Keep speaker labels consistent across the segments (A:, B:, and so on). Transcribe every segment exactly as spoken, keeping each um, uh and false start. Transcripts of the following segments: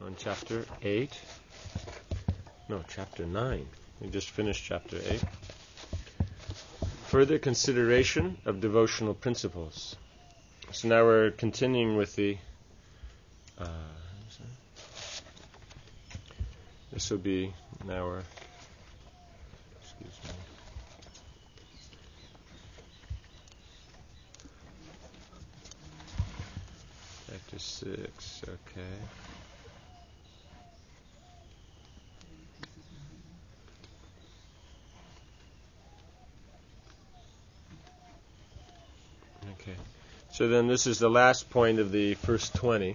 A: on chapter eight. No, chapter nine. We just finished chapter eight. Further consideration of devotional principles. So now we're continuing with the uh, this will be now we're excuse me chapter six. Okay. Okay. So then this is the last point of the first twenty.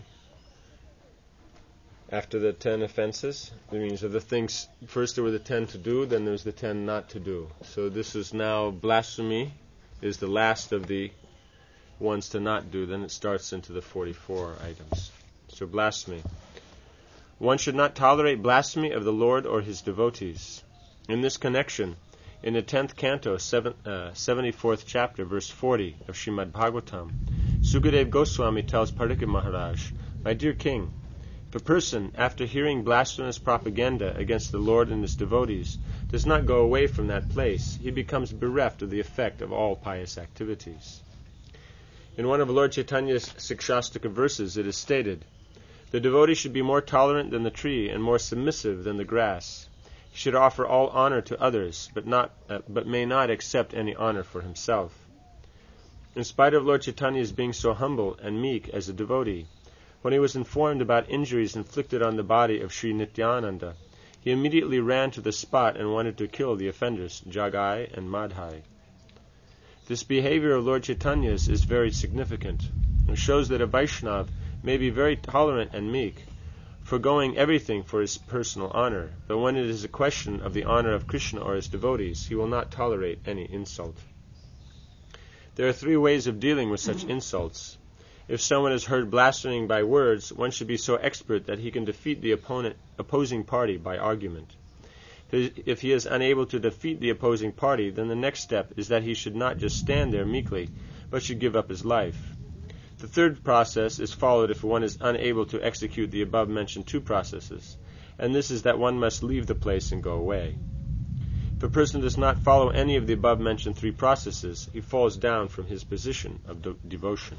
A: After the ten offenses, it means of the things, first there were the ten to do, then there's the ten not to do. So this is now, blasphemy is the last of the ones to not do. Then it starts into the forty-four items. So blasphemy. One should not tolerate blasphemy of the Lord or his devotees. In this connection, in the tenth canto, seven, uh, seventy-fourth chapter, verse forty of Srimad Bhagavatam, Sukadeva Goswami tells Parikshit Maharaj, "My dear king, if a person, after hearing blasphemous propaganda against the Lord and his devotees, does not go away from that place, he becomes bereft of the effect of all pious activities." In one of Lord Chaitanya's Sikshastika verses, it is stated, "The devotee should be more tolerant than the tree and more submissive than the grass. He should offer all honor to others, but not, uh, but may not accept any honor for himself." In spite of Lord Chaitanya's being so humble and meek as a devotee, when he was informed about injuries inflicted on the body of Sri Nityananda, he immediately ran to the spot and wanted to kill the offenders, Jagai and Madhai. This behavior of Lord Chaitanya's is very significant and shows that a Vaishnava may be very tolerant and meek, forgoing everything for his personal honor, but when it is a question of the honor of Krishna or his devotees, he will not tolerate any insult. There are three ways of dealing with such insults. If someone is heard blaspheming by words, one should be so expert that he can defeat the opponent, opposing party by argument. If he is unable to defeat the opposing party, then the next step is that he should not just stand there meekly, but should give up his life. The third process is followed if one is unable to execute the above-mentioned two processes, and this is that one must leave the place and go away. If a person does not follow any of the above-mentioned three processes, he falls down from his position of de- devotion.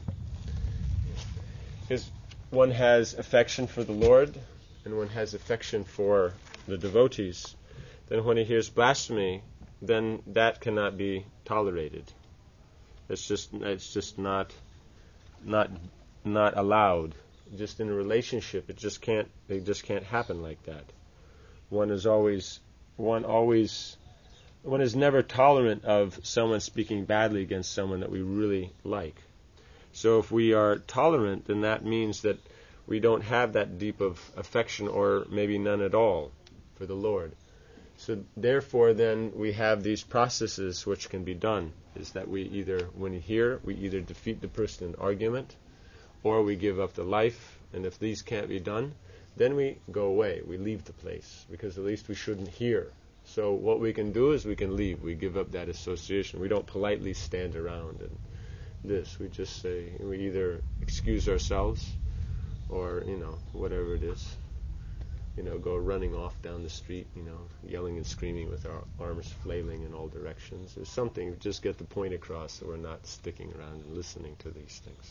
A: Because one has affection for the Lord, and one has affection for the devotees, then when he hears blasphemy, then that cannot be tolerated. It's just it's just not not not allowed. Just in a relationship, it just can't it just can't happen like that. One is always one always one is never tolerant of someone speaking badly against someone that we really like. So if we are tolerant, then that means that we don't have that deep of affection, or maybe none at all, for the Lord. So therefore then we have these processes which can be done, is that we either, when we hear, we either defeat the person in argument, or we give up the life, and if these can't be done, then we go away, we leave the place, because at least we shouldn't hear. So what we can do is we can leave, we give up that association. We don't politely stand around and this, we just say, we either excuse ourselves, or, you know, whatever it is, you know, go running off down the street, you know, yelling and screaming with our arms flailing in all directions. There's something, just get the point across so we're not sticking around and listening to these things.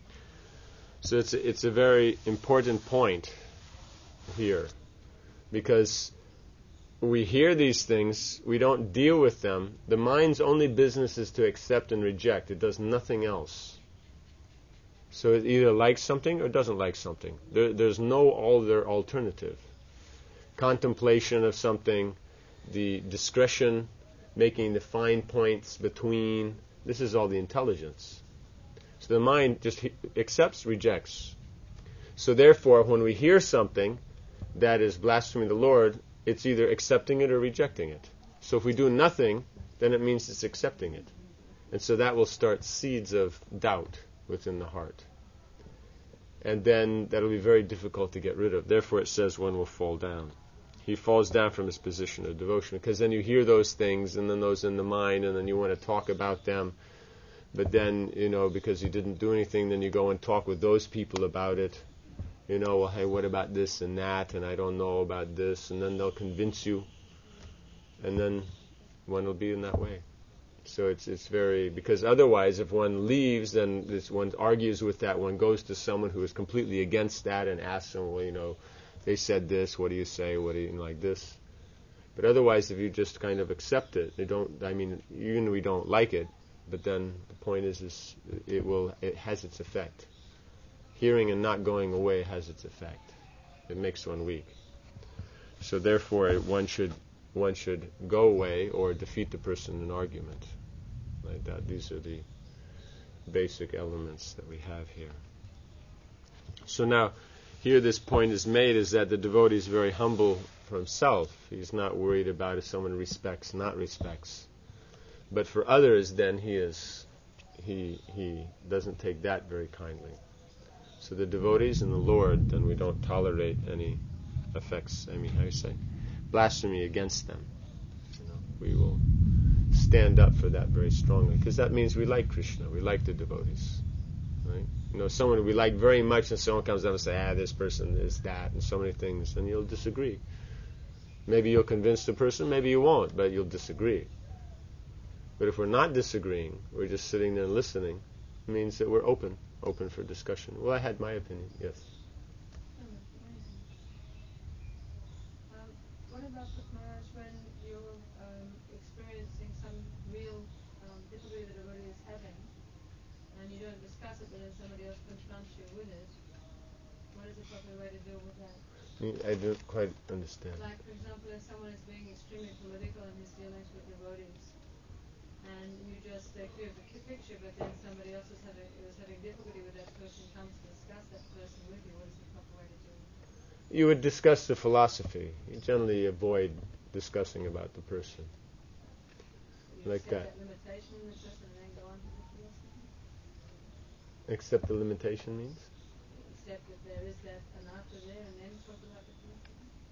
A: So it's a, it's a very important point here, because we hear these things, we don't deal with them. The mind's only business is to accept and reject. It does nothing else. So it either likes something or doesn't like something. There, there's no other alternative. Contemplation of something, the discretion, making the fine points between, this is all the intelligence. So the mind just he- accepts, rejects. So therefore, when we hear something that is blaspheming the Lord, it's either accepting it or rejecting it. So if we do nothing, then it means it's accepting it. And so that will start seeds of doubt within the heart. And then that'll be very difficult to get rid of. Therefore it says one will fall down. He falls down from his position of devotion, because then you hear those things, and then those in the mind, and then you want to talk about them. But then, you know, because you didn't do anything, then you go and talk with those people about it. You know, well, hey, what about this and that, and I don't know about this, and then they'll convince you, and then one will be in that way. So it's it's very, because otherwise if one leaves, then this one argues with that, one goes to someone who is completely against that and asks them, well, you know, they said this, what do you say, what do you, you know, like this. But otherwise, if you just kind of accept it, they don't, I mean, even we don't like it, but then the point is, is it will, it has its effect. Hearing and not going away has its effect. It makes one weak. So therefore, one should one should go away or defeat the person in argument. Like that. These are the basic elements that we have here. So now, here this point is made, is that the devotee is very humble for himself. He's not worried about if someone respects, not respects. But for others, then he is, he he doesn't take that very kindly. So the devotees and the Lord, then we don't tolerate any effects, I mean, how you say, blasphemy against them. You know, we will stand up for that very strongly, because that means we like Krishna, we like the devotees. Right? You know, someone we like very much, and someone comes up and says, ah, this person is that, and so many things, and you'll disagree. Maybe you'll convince the person, maybe you won't, but you'll disagree. But if we're not disagreeing, we're just sitting there and listening, it means that we're open, open for discussion. Well, I had my opinion, yes.
B: Um, what about the Maharaj when you're um, experiencing some real um, difficulty that everybody is having, and you don't discuss it, but then somebody else confronts you with it? What is the proper way to deal with that?
A: I don't quite understand.
B: Like, for example, if someone is being extremely political in his dealings with devotees, and you just uh, clear the picture, but then somebody else is having, is having difficulty with that person, comes to discuss that person with you, what is the proper way to do it?
A: You would discuss the philosophy. You generally avoid discussing about the person.
B: You
A: Like that.
B: that limitation in the person and then go on to the philosophy?
A: Accept the limitation means?
B: Accept that there is that anatta there and then talk about the philosophy?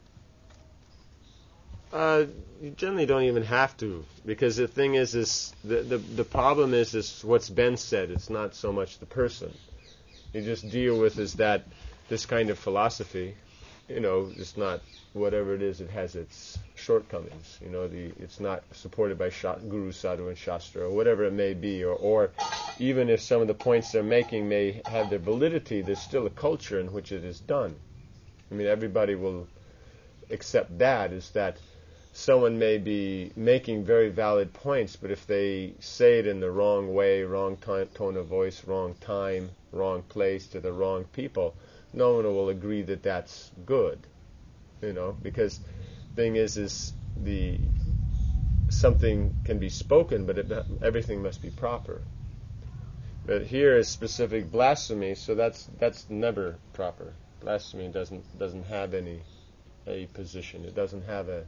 A: Uh, you generally don't even have to, because the thing is, is the, the the problem is is what's been said. It's not so much the person. You just deal with is that this kind of philosophy, you know, it's not whatever it is. It has its shortcomings. You know, the it's not supported by Sha- Guru, Sadhu, and Shastra, or whatever it may be, or or even if some of the points they're making may have their validity, there's still a culture in which it is done. I mean, everybody will accept that. Is that someone may be making very valid points, but if they say it in the wrong way, wrong t- tone of voice, wrong time, wrong place, to the wrong people, no one will agree that that's good. You know, because thing is, is the something can be spoken, but it, everything must be proper. But here is specific blasphemy, so that's that's never proper. Blasphemy doesn't doesn't have any a position. It doesn't have a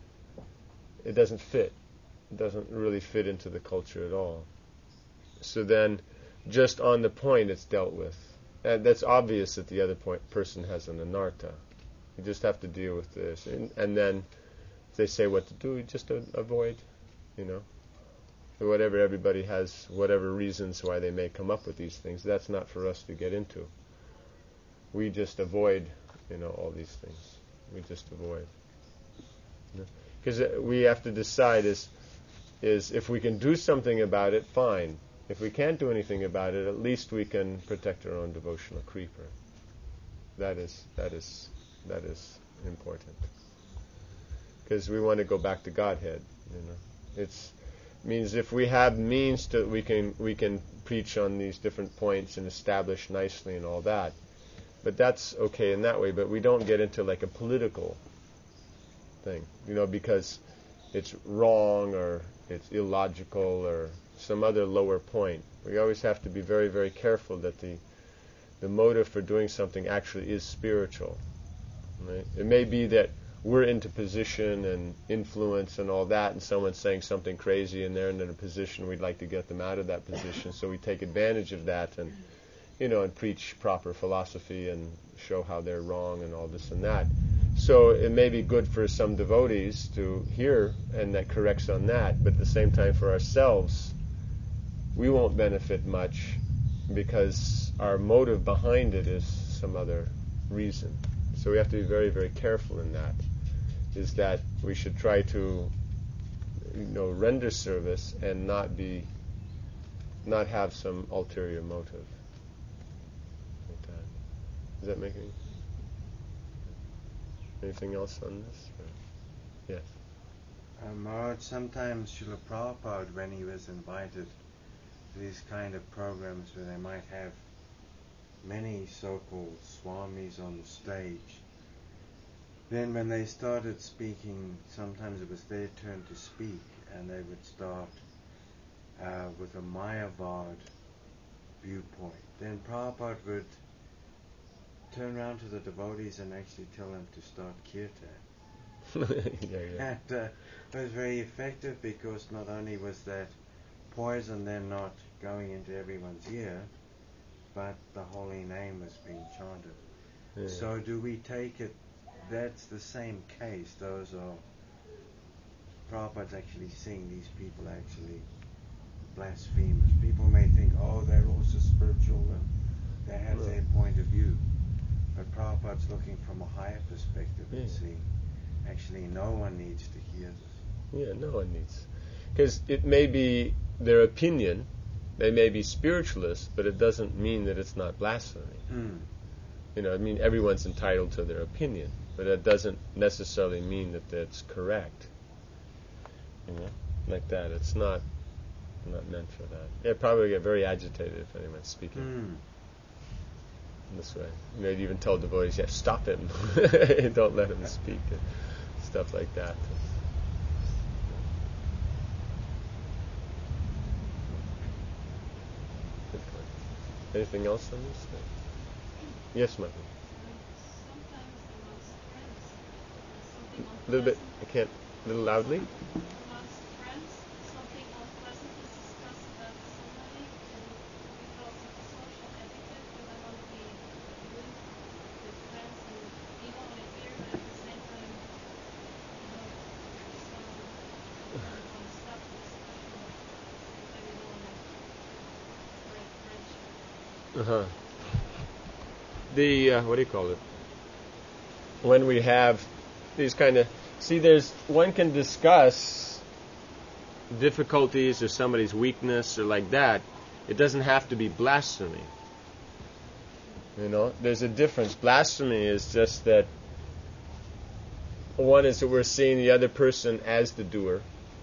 A: It doesn't fit. It doesn't really fit into the culture at all. So then, just on the point, it's dealt with. And that's obvious that the other point person has an anartha. You just have to deal with this. And, and then, if they say what to do, you just a- avoid, you know. Whatever everybody has, whatever reasons why they may come up with these things, that's not for us to get into. We just avoid, you know, all these things. We just avoid. You know? Because we have to decide is, is if we can do something about it, fine. If we can't do anything about it, at least we can protect our own devotional creeper. That is that is that is important. Because we want to go back to Godhead. You know, it's means if we have means to we can we can preach on these different points and establish nicely and all that. But that's okay in that way. But we don't get into like a political thing, you know, because it's wrong or it's illogical or some other lower point. We always have to be very, very careful that the the motive for doing something actually is spiritual. Right? It may be that we're into position and influence and all that, and someone's saying something crazy and they're in a position, we'd like to get them out of that position, so we take advantage of that and, you know, and preach proper philosophy and show how they're wrong and all this and that. So it may be good for some devotees to hear, and that corrects on that, but at the same time for ourselves, we won't benefit much because our motive behind it is some other reason. So we have to be very, very careful in that. Is that we should try to, you know, render service and not be, not have some ulterior motive. Like that. Does that make any? Anything else on this? Or? Yes.
C: Uh, Maharaj, sometimes Srila Prabhupada, when he was invited to these kind of programs where they might have many so-called swamis on the stage, then when they started speaking, sometimes it was their turn to speak, and they would start uh, with a Mayavad viewpoint. Then Prabhupada would turn around to the devotees and actually tell them to start kirtan.
A: yeah, yeah.
C: And uh, it was very effective because not only was that poison then not going into everyone's ear, but the holy name was being chanted.
A: Yeah.
C: So do we take it that's the same case? Those are Prabhupada's actually seeing these people actually blasphemers. People may think, oh, they're also spiritual and they have
A: right.
C: their point of view. But Prabhupada's looking from a higher perspective
A: yeah.
C: and seeing actually no one needs to hear this.
A: Yeah, no one needs. Because it may be their opinion, they may be spiritualists, but it doesn't mean that it's not blasphemy.
C: Mm.
A: You know, I mean, everyone's entitled to their opinion, but it doesn't necessarily mean that that's correct. You know, like that. It's not not meant for that. They'd probably get very agitated if anyone's speaking
C: Mm.
A: this way. You know, you'd even tell devotees, yeah, stop him. Don't let him speak. And stuff like that. Good point. Anything else on this? Yes, Michael.
B: Sometimes amongst friends, something
A: A little bit.
B: unpleasant-
A: I can't. A little loudly.
B: amongst friends, something unpleasant is discussed about somebody, and because of the social etiquette, you don't want to be rude with friends, and you don't want to hear, but at the same time, you know, some um, stuff discussion, and you don't want to break friendship.
A: Uh huh. The uh, what do you call it? When we have these kind of see, there's one can discuss difficulties or somebody's weakness or like that. It doesn't have to be blasphemy. You know, there's a difference. Blasphemy is just that one is that we're seeing the other person as the doer,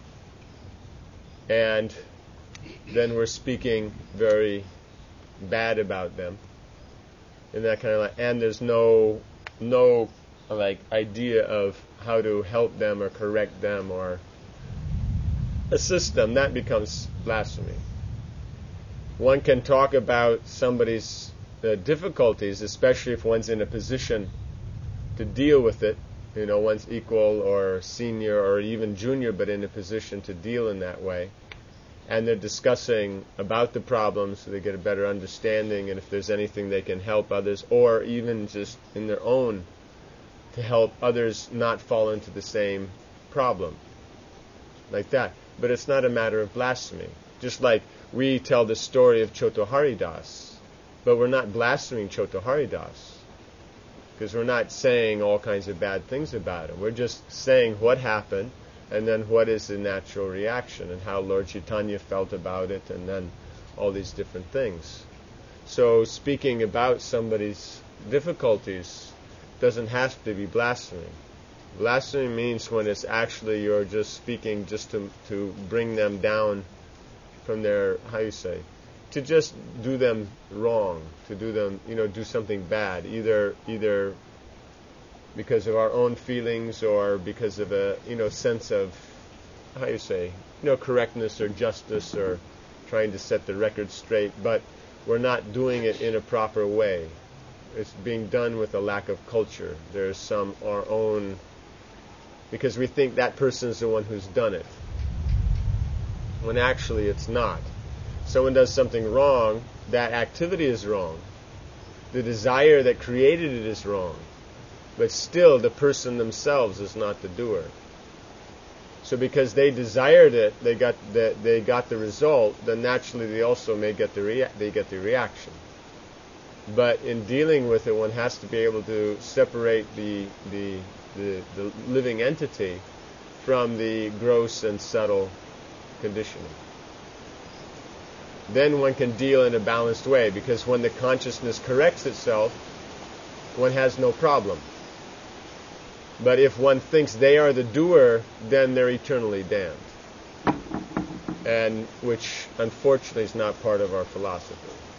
A: and then we're speaking very bad about them. And that kind of like, and there's no, no, like idea of how to help them or correct them or assist them. That becomes blasphemy. One can talk about somebody's uh, difficulties, especially if one's in a position to deal with it. You know, one's equal or senior or even junior, but in a position to deal in that way. And they're discussing about the problems so they get a better understanding, and if there's anything they can help others, or even just in their own to help others not fall into the same problem. Like that. But it's not a matter of blasphemy. Just like we tell the story of Choto Haridas, but we're not blaspheming Choto Haridas, because we're not saying all kinds of bad things about him. We're just saying what happened, and then what is the natural reaction, and how Lord Chaitanya felt about it, and then all these different things. So speaking about somebody's difficulties doesn't have to be blasphemy. Blasphemy means when it's actually you're just speaking just to to bring them down from their, how you say, to just do them wrong, to do them, you know, do something bad, either either because of our own feelings or because of a, you know, sense of, how you say, you know, correctness or justice or trying to set the record straight, but we're not doing it in a proper way. It's being done with a lack of culture. There's some our own, because we think that person's the one who's done it, when actually it's not. Someone does something wrong, that activity is wrong. The desire that created it is wrong. But still, the person themselves is not the doer. So because they desired it, they got the, they got the result. Then naturally, they also may get the rea- they get the reaction. But in dealing with it, one has to be able to separate the the the, the living entity from the gross and subtle conditioning. Then one can deal in a balanced way, because when the consciousness corrects itself, one has no problem. But if one thinks they are the doer, then they're eternally damned. And which, unfortunately, is not part of our philosophy.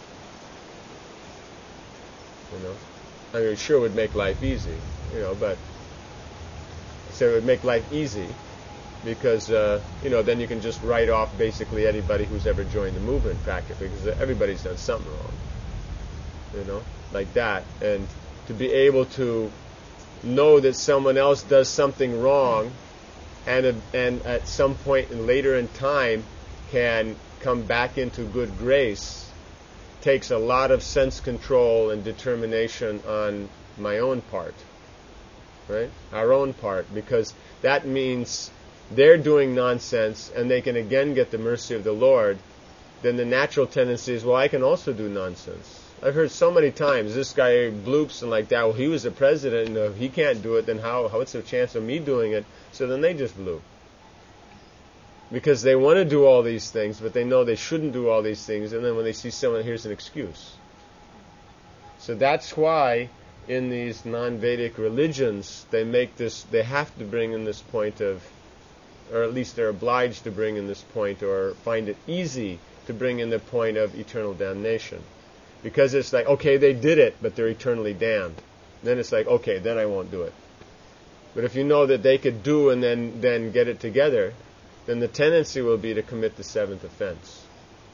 A: You know, I mean, it sure would make life easy, you know, but so it would make life easy because, uh, you know, then you can just write off basically anybody who's ever joined the movement practically, because everybody's done something wrong, you know, like that. And to be able to know that someone else does something wrong and, and at some point in later in time can come back into good grace takes a lot of sense control and determination on my own part, right? Our own part, because that means they're doing nonsense and they can again get the mercy of the Lord. Then the natural tendency is, well, I can also do nonsense. I've heard so many times, this guy bloops and like that, well, he was the president, and if he can't do it, then how, what's the chance of me doing it? So then they just bloop. Because they want to do all these things, but they know they shouldn't do all these things, and then when they see someone, here's an excuse. So that's why in these non-Vedic religions, they make this, they have to bring in this point of, or at least they're obliged to bring in this point, or find it easy to bring in the point of eternal damnation. Because it's like, okay, they did it, but they're eternally damned. Then it's like, okay, then I won't do it. But if you know that they could do and then, then get it together, then the tendency will be to commit the seventh offense.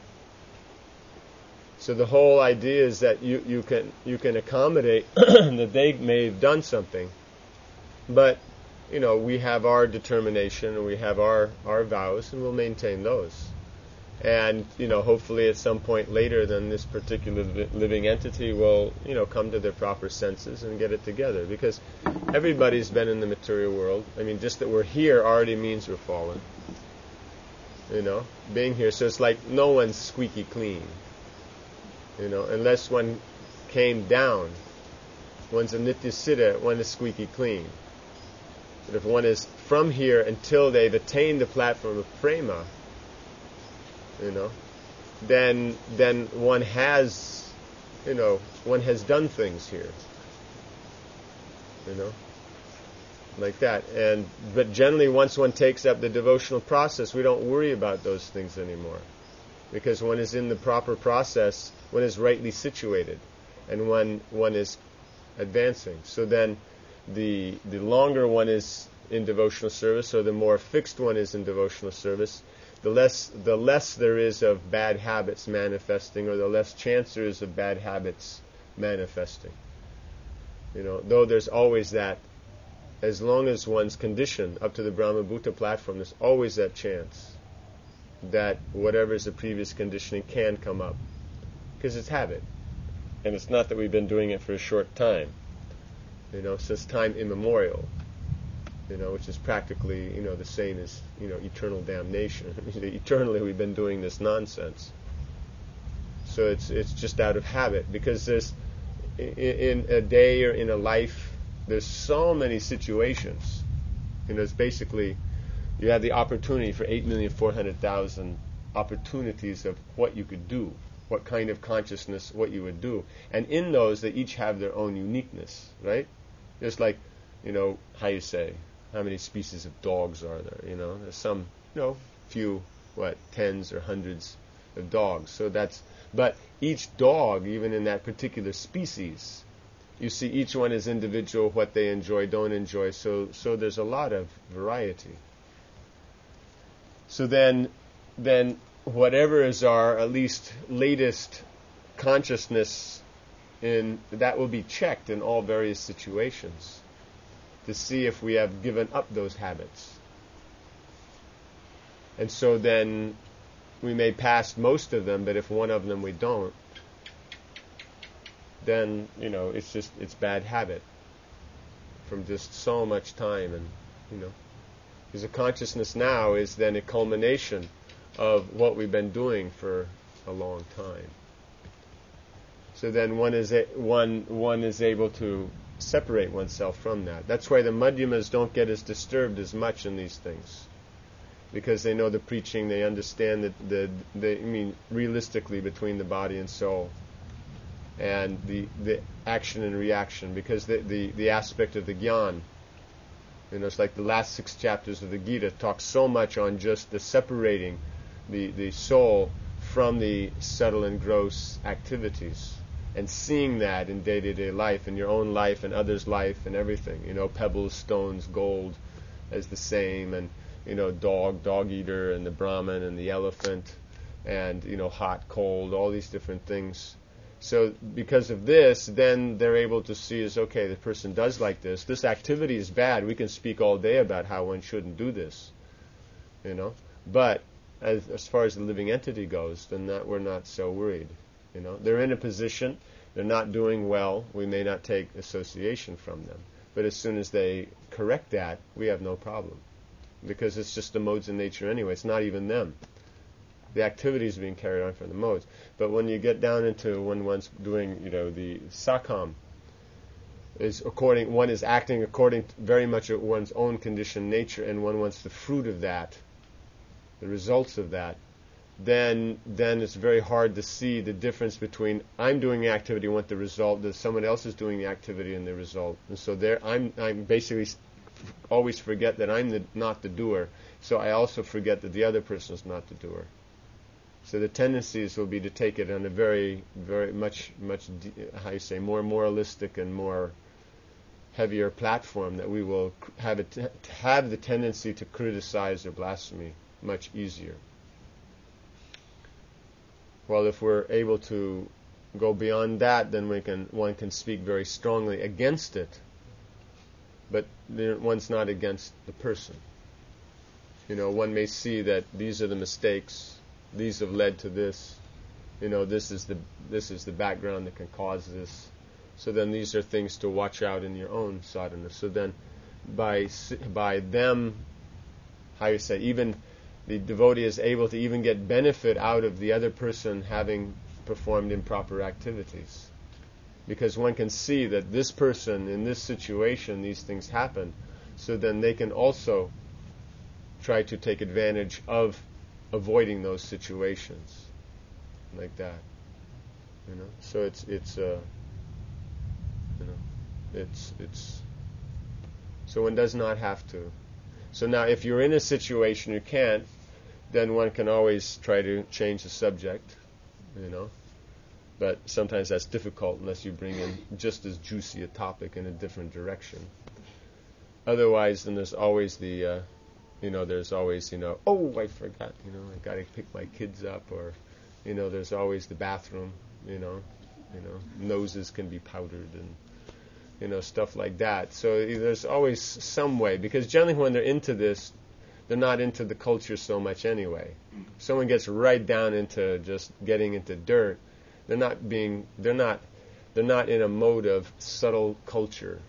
A: So the whole idea is that you, you can you can accommodate that they may have done something, but you know, we have our determination and we have our, our vows, and we'll maintain those. And you know, hopefully at some point later, then this particular li- living entity will, you know, come to their proper senses and get it together. Because everybody's been in the material world. I mean, just that we're here already means we're fallen. You know, being here, so it's like no one's squeaky clean. You know, unless one came down, one's a nitya siddha, one is squeaky clean. But if one is from here until they've attained the platform of prema, you know, then then one has, you know, one has done things here. You know, like that. And but generally, once one takes up the devotional process, we don't worry about those things anymore, because one is in the proper process, one is rightly situated, and one one is advancing. So then, the the longer one is in devotional service, or the more fixed one is in devotional service, the less the less there is of bad habits manifesting, or the less chance there is of bad habits manifesting. You know, though there's always that, as long as one's conditioned up to the Brahma Bhuta platform, there's always that chance that whatever is the previous conditioning can come up, because it's habit, and it's not that we've been doing it for a short time. You know, since time immemorial. You know, which is practically, you know, the same as, you know, eternal damnation. Eternally we've been doing this nonsense. So it's it's just out of habit, because there's, in, in a day or in a life, there's so many situations. You know, it's basically, you have the opportunity for eight million four hundred thousand opportunities of what you could do, what kind of consciousness, what you would do. And in those, they each have their own uniqueness, right? Just like, you know, how you say, how many species of dogs are there? You know, there's some, you know, few, what, tens or hundreds of dogs. So that's, but each dog, even in that particular species, you see each one is individual, what they enjoy, don't enjoy. So, so there's a lot of variety. So then, then whatever is our at least latest consciousness, in that will be checked in all various situations, to see if we have given up those habits. And so then we may pass most of them, but if one of them we don't, then, you know, it's just, it's bad habit from just so much time. And, you know, because the consciousness now is then a culmination of what we've been doing for a long time. So then one is a, one one is able to separate oneself from that. That's why the Madhyamas don't get as disturbed as much in these things, because they know the preaching, they understand that the, the I mean realistically between the body and soul, and the the action and reaction, because the the, the aspect of the Gyan, you know, it's like the last six chapters of the Gita talk so much on just the separating the the soul from the subtle and gross activities, and seeing that in day-to-day life, in your own life and others' life and everything. You know, pebbles, stones, gold as the same, and, you know, dog, dog eater, and the Brahman and the elephant, and, you know, hot, cold, all these different things. So because of this, then they're able to see is, okay, the person does like this. This activity is bad. We can speak all day about how one shouldn't do this, you know. But as, as far as the living entity goes, then that we're not so worried. You know, they're in a position, they're not doing well, we may not take association from them. But as soon as they correct that, we have no problem. Because it's just the modes of nature anyway, it's not even them. The activity is being carried on from the modes. But when you get down into when one's doing, you know, the sakam, is according, one is acting according to very much at one's own conditioned nature, and one wants the fruit of that, the results of that, then then it's very hard to see the difference between I'm doing the activity and want the result, that someone else is doing the activity and the result. And so there, I'm I'm basically always forget that I'm the, not the doer. So I also forget that the other person is not the doer. So the tendencies will be to take it on a very, very much, much, how you say, more moralistic and more heavier platform, that we will have it have the tendency to criticize or blasphemy much easier. Well, if we're able to go beyond that, then we can one can speak very strongly against it, but one's not against the person. You know, one may see that these are the mistakes, these have led to this. You know, this is the this is the background that can cause this. So then these are things to watch out in your own sadhana. So then, by by them, how you say, even the devotee is able to even get benefit out of the other person having performed improper activities. Because one can see that this person, in this situation, these things happen. So then they can also try to take advantage of avoiding those situations. Like that. You know? So it's, it's, uh, you know, it's, it's, so one does not have to. So now if you're in a situation you can't, then one can always try to change the subject, you know. But sometimes that's difficult unless you bring in just as juicy a topic in a different direction. Otherwise, then there's always the, uh, you know, there's always, you know, oh, I forgot, you know, I got to pick my kids up, or, you know, there's always the bathroom, you know, you know, noses can be powdered and, you know, stuff like that. So there's always some way, because generally when they're into this, they're not into the culture so much anyway. If someone gets right down into just getting into dirt, they're not being, they're not, they're not in a mode of subtle culture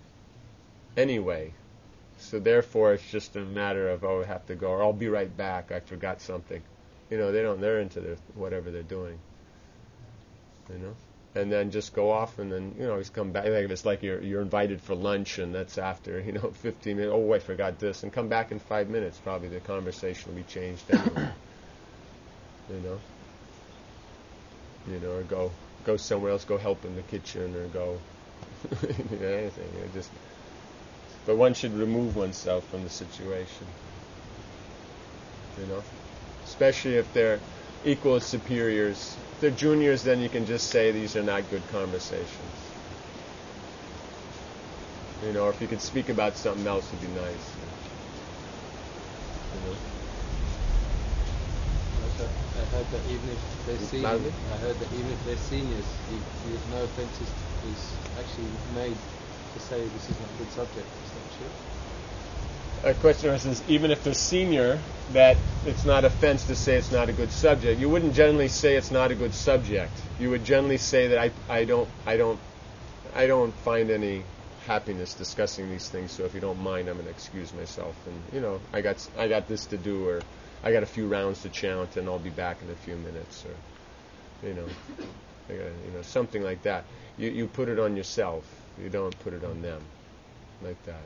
A: anyway. So therefore, it's just a matter of, oh, I have to go, or I'll be right back, I forgot something. You know, they don't, they're into their, whatever they're doing. You know? And then just go off, and then, you know, always come back. Like if it's like you're you're invited for lunch, and that's after, you know, fifteen minutes. Oh, I forgot this, and come back in five minutes. Probably the conversation will be changed anyway. You know, you know, or go go somewhere else, go help in the kitchen, or go, you know, anything. You know, just. But one should remove oneself from the situation. You know, especially if they're equal superiors. If they're juniors, then you can just say these are not good conversations. You know, or if you could speak about something else, it'd be nice. You know.
D: I heard that even if they're seniors, I heard that even if they're seniors, he, he, no offence is, is actually made to say this is not a good subject. Is that true?
A: A question is, even if they're senior, that it's not offense to say it's not a good subject. You wouldn't generally say it's not a good subject. You would generally say that I, I don't, I don't, I don't find any happiness discussing these things. So if you don't mind, I'm going to excuse myself. And you know, I got, I got this to do, or I got a few rounds to chant, and I'll be back in a few minutes, or you know, I gotta, you know, something like that. You you put it on yourself. You don't put it on them, like that.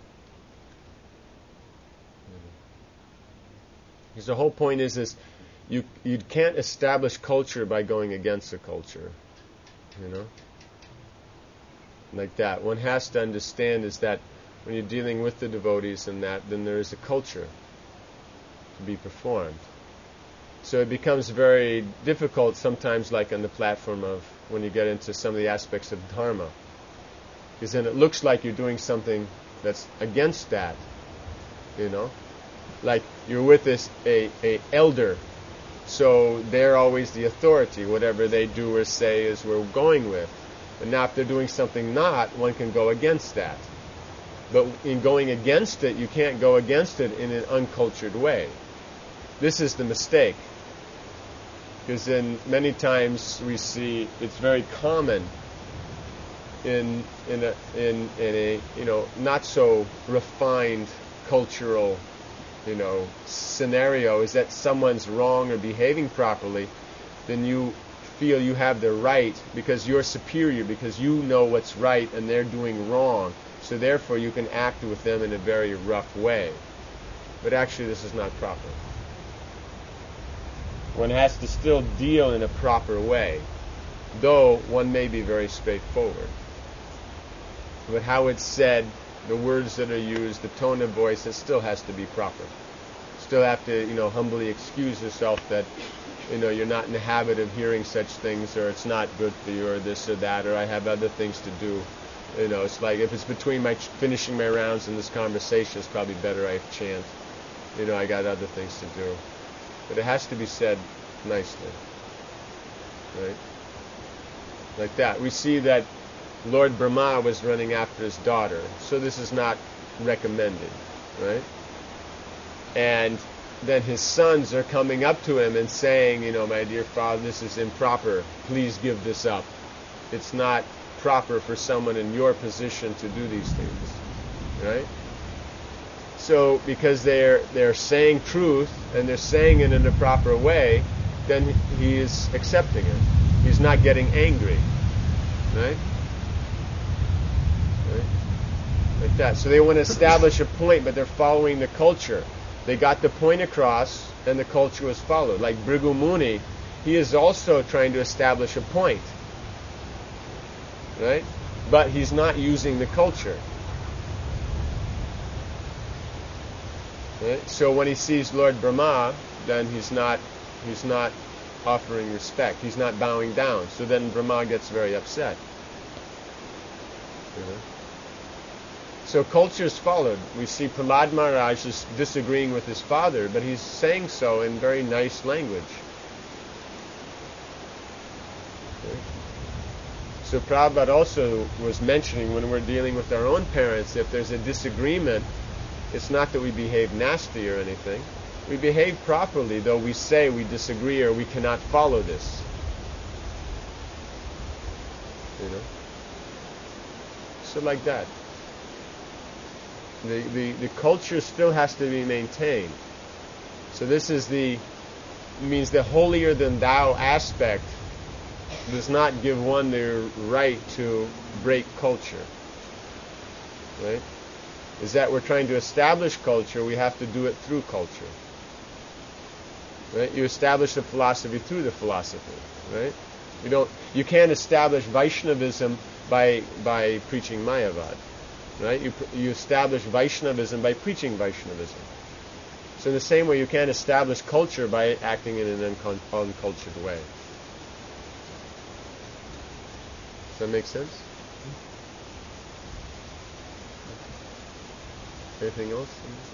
A: Because the whole point is, is you you can't establish culture by going against the culture, you know, like that. One has to understand is that when you're dealing with the devotees and that, then there is a culture to be performed. So it becomes very difficult sometimes, like on the platform of when you get into some of the aspects of dharma, because then it looks like you're doing something that's against that, you know. Like you're with this a, a elder, so they're always the authority. Whatever they do or say is we're going with. And now if they're doing something not, one can go against that. But in going against it, you can't go against it in an uncultured way. This is the mistake. Because then many times we see it's very common in in a in, in a you know not so refined cultural you know scenario is that someone's wrong or behaving properly, then you feel you have the right because you're superior, because you know what's right and they're doing wrong, so therefore you can act with them in a very rough way. But actually this is not proper. One has to still deal in a proper way, though one may be very straightforward. But how it's said, the words that are used, the tone of voice, it still has to be proper. Still have to, you know, humbly excuse yourself that, you know, you're not in the habit of hearing such things, or it's not good for you, or this or that, or I have other things to do. You know, it's like if it's between my finishing my rounds and this conversation, it's probably better I chant. You know, I got other things to do. But it has to be said nicely, right? Like that. We see that Lord Brahma was running after his daughter, so this is not recommended, right? And then his sons are coming up to him and saying, you know, my dear father, this is improper. Please give this up. It's not proper for someone in your position to do these things, right? So because they're they're saying truth and they're saying it in a proper way, then he is accepting it. He's not getting angry, right? Right? Like that. So they want to establish a point, but they're following the culture. They got the point across, and the culture was followed. Like Bhrigu Muni, he is also trying to establish a point, right? But he's not using the culture. Right? So when he sees Lord Brahma, then he's not he's not offering respect. He's not bowing down. So then Brahma gets very upset. You know? So culture is followed. We see Prahlad Maharaj is disagreeing with his father, but he's saying so in very nice language. Okay. So Prabhupada also was mentioning when we're dealing with our own parents, if there's a disagreement, it's not that we behave nasty or anything. We behave properly, though we say we disagree or we cannot follow this. You know? So like that. The, the, the culture still has to be maintained. So this is the, means the holier than thou aspect does not give one the right to break culture. Right? Is that we're trying to establish culture, we have to do it through culture. Right? You establish the philosophy through the philosophy. Right? You don't. You can't establish Vaishnavism by by preaching Mayavad. Right? You you establish Vaishnavism by preaching Vaishnavism. So in the same way, you can't establish culture by acting in an uncul- uncultured way. Does that make sense? Anything else?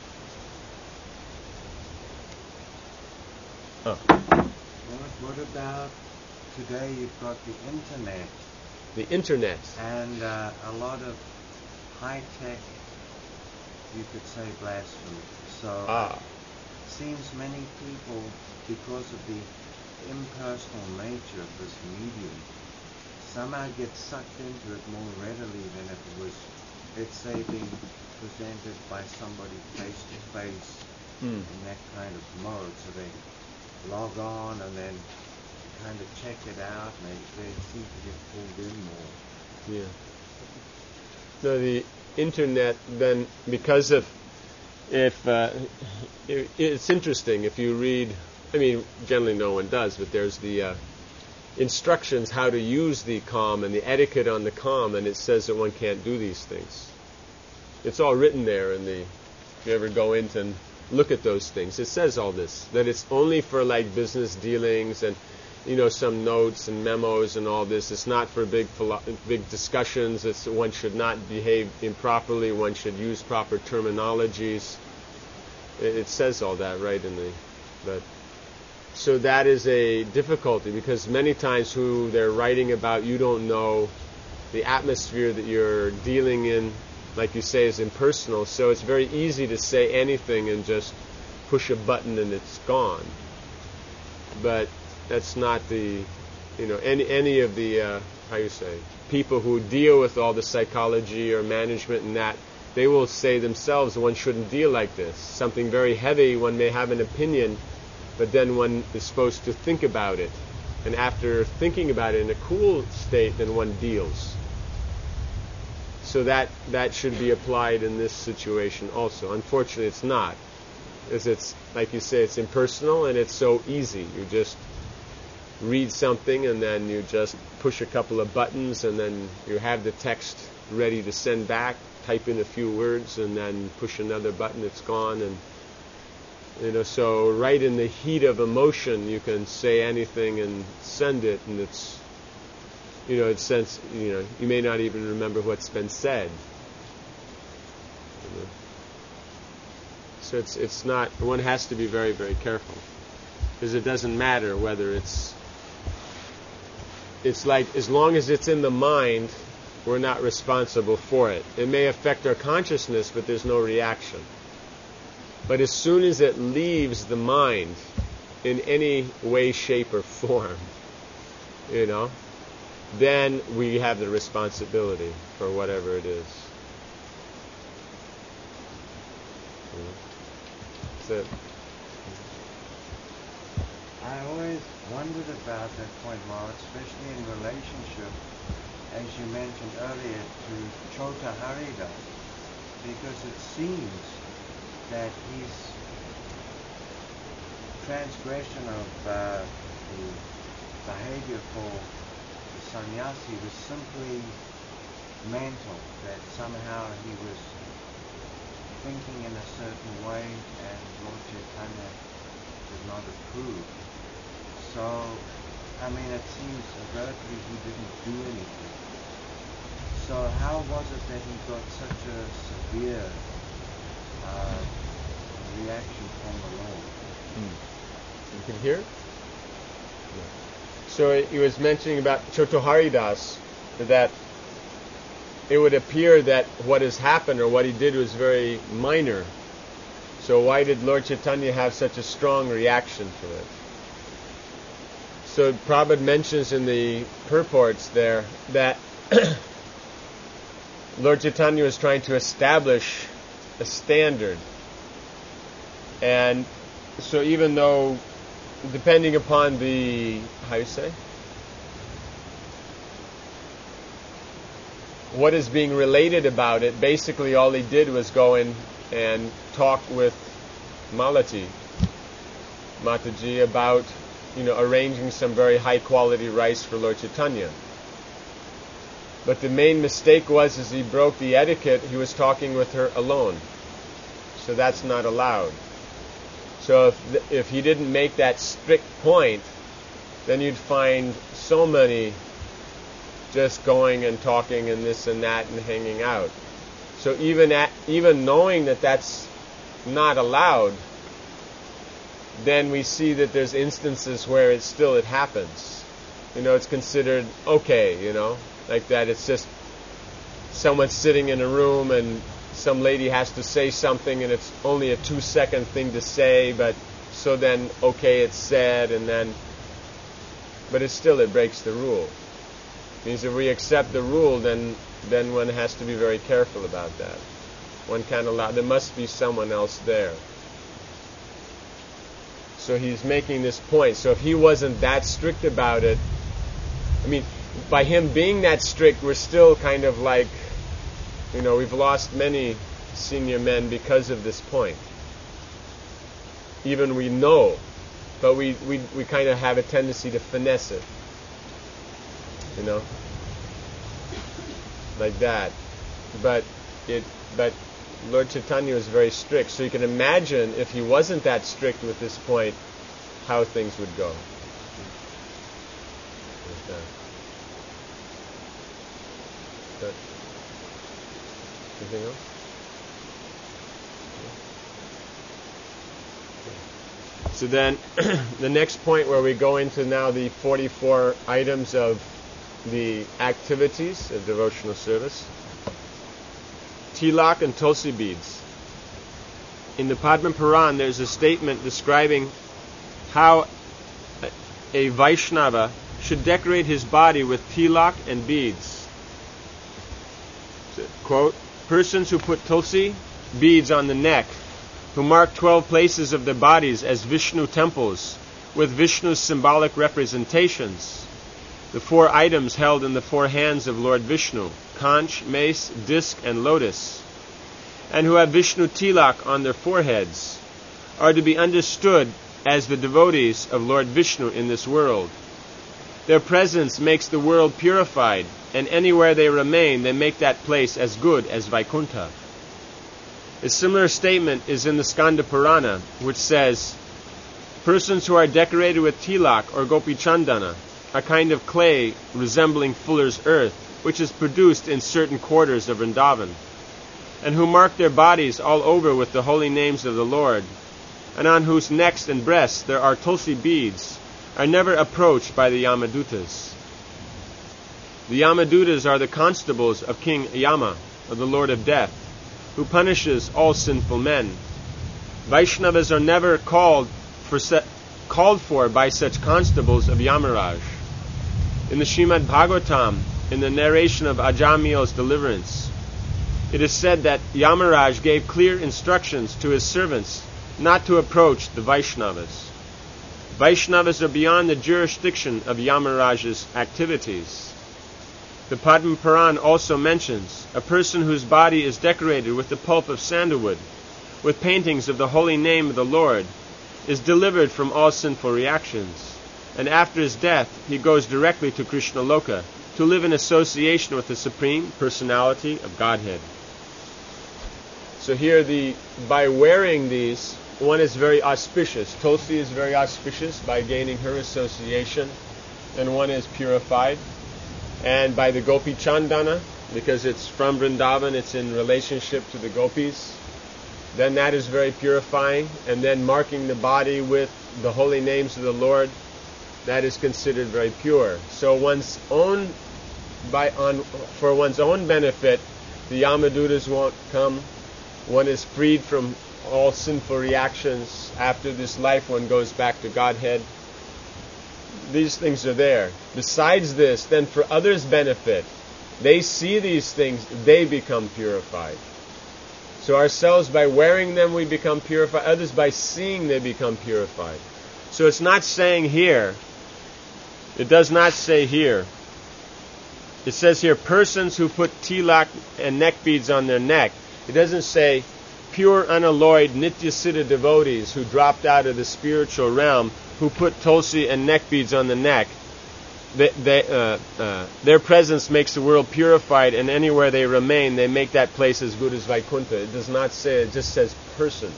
A: Oh.
C: What, what about today? You've got the internet.
A: The internet.
C: And uh, a lot of high-tech, you could say, blasphemy. So
A: ah.
C: it seems many people, because of the impersonal nature of this medium, somehow get sucked into it more readily than if it was, let's say, being presented by somebody face to face
A: mm.
C: in that kind of mode. So they log on and then kind of check it out, and they, they seem to get pulled in more.
A: Yeah. No, the internet then, because of, if, uh, it, it's interesting, if you read, I mean, generally no one does, but there's the uh, instructions how to use the calm and the etiquette on the calm, and it says that one can't do these things. It's all written there in the, if you ever go into and look at those things, it says all this, that it's only for like business dealings and, you know, some notes and memos and all this. It's not for big philo- big discussions. It's, one should not behave improperly. One should use proper terminologies. It, it says all that right in the, but so that is a difficulty, because many times who they're writing about, you don't know the atmosphere that you're dealing in, like you say, is impersonal. So it's very easy to say anything and just push a button and it's gone. But that's not the, you know, any any of the, uh, how you say, people who deal with all the psychology or management and that, they will say themselves one shouldn't deal like this. Something very heavy, one may have an opinion, but then one is supposed to think about it. And after thinking about it in a cool state, then one deals. So that that should be applied in this situation also. Unfortunately, it's not. Because it's, like you say, it's impersonal and it's so easy. You just read something and then you just push a couple of buttons and then you have the text ready to send back, type in a few words and then push another button, it's gone. And you know, so right in the heat of emotion you can say anything and send it, and it's, you know, it's sense, you know, you may not even remember what's been said. You know. So it's it's not, one has to be very, very careful, because it doesn't matter whether it's, it's like, as long as it's in the mind, we're not responsible for it. It may affect our consciousness, but there's no reaction. But as soon as it leaves the mind in any way, shape, or form, you know, then we have the responsibility for whatever it is. You know. That's it.
C: I always wondered about that point, Mark, especially in relationship, as you mentioned earlier, to Chota Haridas, because it seems that his transgression of uh, the behavior for the sannyasi was simply mental, that somehow he was thinking in a certain way and Lord Chaitanya did not approve. So, I mean, it seems overtly he didn't do anything. So how was it that he got such a severe uh, reaction from the Lord?
A: Hmm. You can hear it? Yeah. So he was mentioning about Chota Haridas, that it would appear that what has happened or what he did was very minor. So why did Lord Chaitanya have such a strong reaction to it? So Prabhupada mentions in the purports there that Lord Chaitanya was trying to establish a standard. And so even though, depending upon the, how you say? What is being related about it, basically all he did was go in and talk with Malati, Mataji, about, you know, arranging some very high quality rice for Lord Chaitanya. But the main mistake was, as he broke the etiquette, he was talking with her alone. So that's not allowed. So if th- if he didn't make that strict point, then you'd find so many just going and talking and this and that and hanging out. So even at, even knowing that that's not allowed, then we see that there's instances where it still it happens. You know, it's considered okay, you know, like that. It's just someone sitting in a room and some lady has to say something and it's only a two second thing to say, but so then okay, it's said, and then, but it's still, it breaks the rule. It means if we accept the rule, then then one has to be very careful about that. One can't allow, there must be someone else there. So he's making this point. So if he wasn't that strict about it, I mean, by him being that strict, we're still kind of like, you know, we've lost many senior men because of this point. Even we know, but we, we, we kind of have a tendency to finesse it. You know? Like that. But it but Lord Chaitanya was very strict. So you can imagine if he wasn't that strict with this point, how things would go. Like that. But, anything else? So then, the next point where we go into now the forty-four items of the activities of devotional service. Tilak and Tulsi beads. In the Padma Puran, there's a statement describing how a Vaishnava should decorate his body with tilak and beads. So, quote, persons who put Tulsi beads on the neck, who mark twelve places of their bodies as Vishnu temples, with Vishnu's symbolic representations, the four items held in the four hands of Lord Vishnu, conch, mace, disc, and lotus, and who have Vishnu tilak on their foreheads, are to be understood as the devotees of Lord Vishnu in this world. Their presence makes the world purified, and anywhere they remain, they make that place as good as Vaikuntha. A similar statement is in the Skanda Purana, which says, persons who are decorated with tilak or gopi chandana, a kind of clay resembling fuller's earth, which is produced in certain quarters of Vrindavan, and who mark their bodies all over with the holy names of the Lord, and on whose necks and breasts there are tulsi beads, are never approached by the Yamadutas. The Yamadutas are the constables of King Yama, or the Lord of Death, who punishes all sinful men. Vaishnavas are never called for se- called for by such constables of Yamaraj. In the Srimad Bhagavatam, in the narration of Ajamil's deliverance, it is said that Yamaraj gave clear instructions to his servants not to approach the Vaishnavas. Vaishnavas are beyond the jurisdiction of Yamaraj's activities. The Padma Puran also mentions a person whose body is decorated with the pulp of sandalwood, with paintings of the holy name of the Lord, is delivered from all sinful reactions, and after his death he goes directly to Krishna Loka to live in association with the Supreme Personality of Godhead. So here, the by wearing these, one is very auspicious. Tulsi is very auspicious by gaining her association, and one is purified. And by the Gopi Chandana, because it's from Vrindavan, it's in relationship to the gopis, then that is very purifying. And then marking the body with the holy names of the Lord, that is considered very pure. So one's own, by on for one's own benefit, the Yamadutas won't come. One is freed from all sinful reactions. After this life, one goes back to Godhead. These things are there. Besides this, then for others' benefit, they see these things, they become purified. So ourselves, by wearing them, we become purified. Others, by seeing, they become purified. So it's not saying here, it does not say here, it says here, persons who put tilak and neck beads on their neck. It doesn't say pure, unalloyed, Nityasiddha devotees who dropped out of the spiritual realm, who put tulsi and neck beads on the neck. They, they, uh, uh, their presence makes the world purified, and anywhere they remain, they make that place as good as Vaikuntha. It does not say, it just says persons.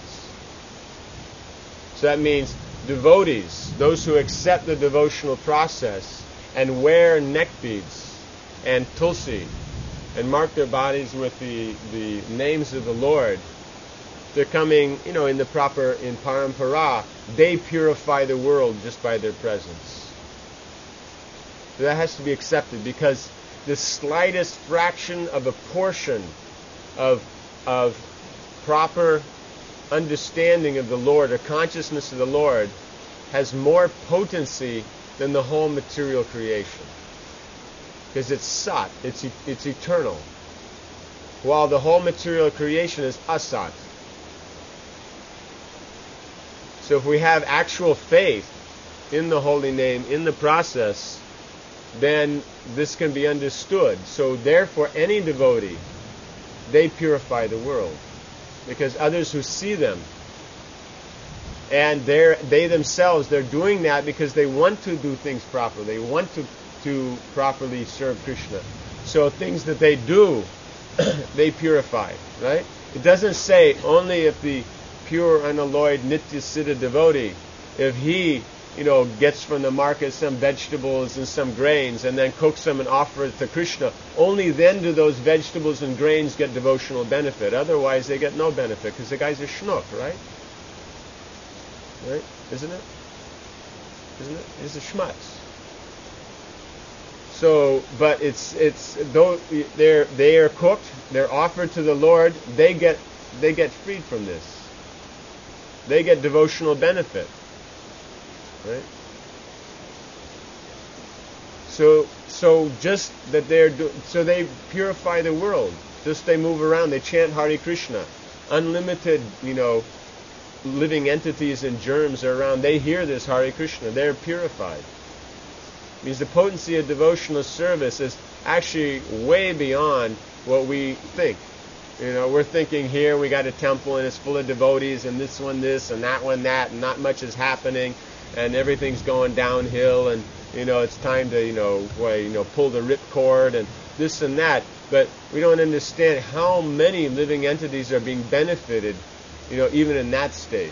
A: So that means devotees, those who accept the devotional process and wear neck beads and tulsi and mark their bodies with the, the names of the Lord, they're coming, you know, in the proper, in parampara, they purify the world just by their presence. So that has to be accepted, because the slightest fraction of a portion of, of proper understanding of the Lord or consciousness of the Lord has more potency than the whole material creation. Because it's sat, it's, it's eternal, while the whole material creation is asat. So if we have actual faith in the holy name, in the process, then this can be understood. So therefore, any devotee, they purify the world. Because others who see them, and they're, they themselves, they're doing that because they want to do things properly. They want to, to properly serve Krishna. So things that they do, they purify, right? It doesn't say only if the pure, unalloyed, nitya siddha devotee, if he, you know, gets from the market some vegetables and some grains and then cooks them and offers it to Krishna, only then do those vegetables and grains get devotional benefit. Otherwise, they get no benefit because the guy's a schnook, right? Right? Isn't it? Isn't it? He's a schmutz. So, but it's it's though they're they are cooked, they're offered to the Lord. They get they get freed from this. They get devotional benefit. Right? So, so just that they're do, so they purify the world. Just they move around, they chant Hare Krishna. Unlimited, you know, living entities and germs are around. They hear this Hare Krishna. They're purified. It means the potency of devotional service is actually way beyond what we think. You know, we're thinking here we got a temple and it's full of devotees and this one this and that one that and not much is happening. And everything's going downhill, and you know it's time to you know well, you know pull the ripcord and this and that. But we don't understand how many living entities are being benefited, you know, even in that state.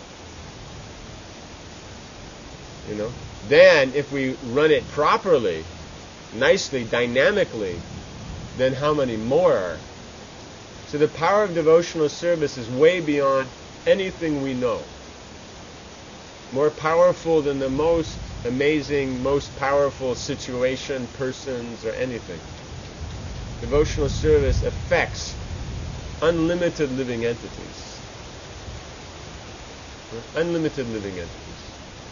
A: You know, then if we run it properly, nicely, dynamically, then how many more are? So the power of devotional service is way beyond anything we know. More powerful than the most amazing, most powerful situation, persons, or anything. Devotional service affects unlimited living entities. Unlimited living entities.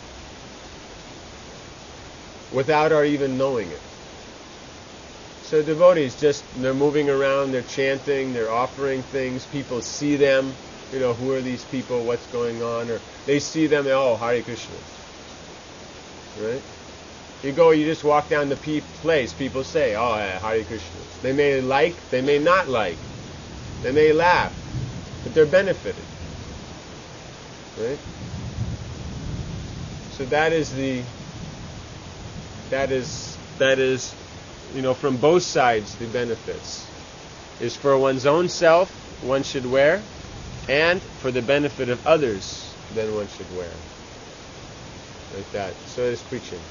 A: Without our even knowing it. So devotees just, they're moving around, they're chanting, they're offering things, people see them. You know, who are these people, what's going on, or they see them, oh, Hare Krishna. Right? You go, you just walk down the pe- place, people say, oh, Hare Krishna. They may like, they may not like, they may laugh, but they're benefited. Right? So that is the, that is, that is, you know, from both sides, the benefits. Is for one's own self, one should wear, and for the benefit of others, then one should wear. Like that. So is preaching.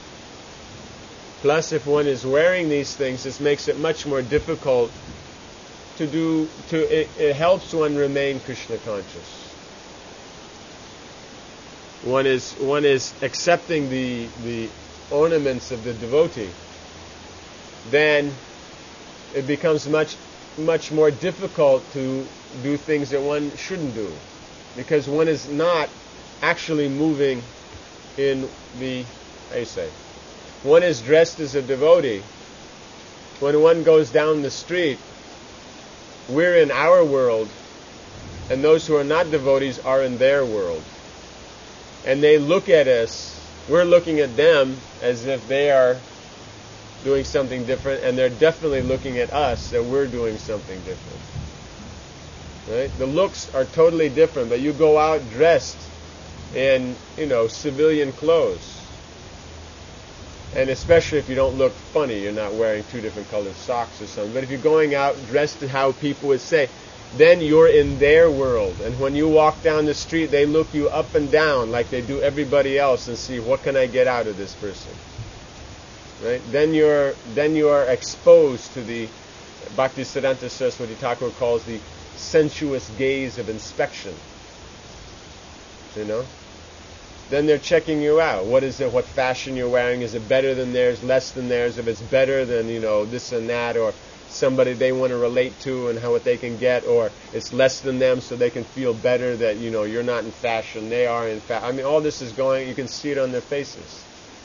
A: Plus, if one is wearing these things, this makes it much more difficult to do, to, it, it helps one remain Krishna conscious. One is, one is accepting the, the ornaments of the devotee. Then it becomes much, much more difficult to do things that one shouldn't do, because one is not actually moving in the, how you say, one is dressed as a devotee. When one goes down the street, we're in our world, and those who are not devotees are in their world. And they look at us, we're looking at them as if they are doing something different, and they're definitely looking at us that we're doing something different. Right? The looks are totally different, but you go out dressed in, you know, civilian clothes. And especially if you don't look funny, you're not wearing two different colored socks or something. But if you're going out dressed in how people would say, then you're in their world. And when you walk down the street, they look you up and down like they do everybody else and see, what can I get out of this person? Right? Then you're then you are exposed to the Bhaktisiddhanta Saraswati Thakur calls the sensuous gaze of inspection. You know? Then they're checking you out. What is it? What fashion you're wearing? Is it better than theirs? Less than theirs? If it's better than, you know, this and that, or somebody they want to relate to and how what they can get, or it's less than them so they can feel better that, you know, you're not in fashion, they are in fashion. I mean, all this is going, you can see it on their faces.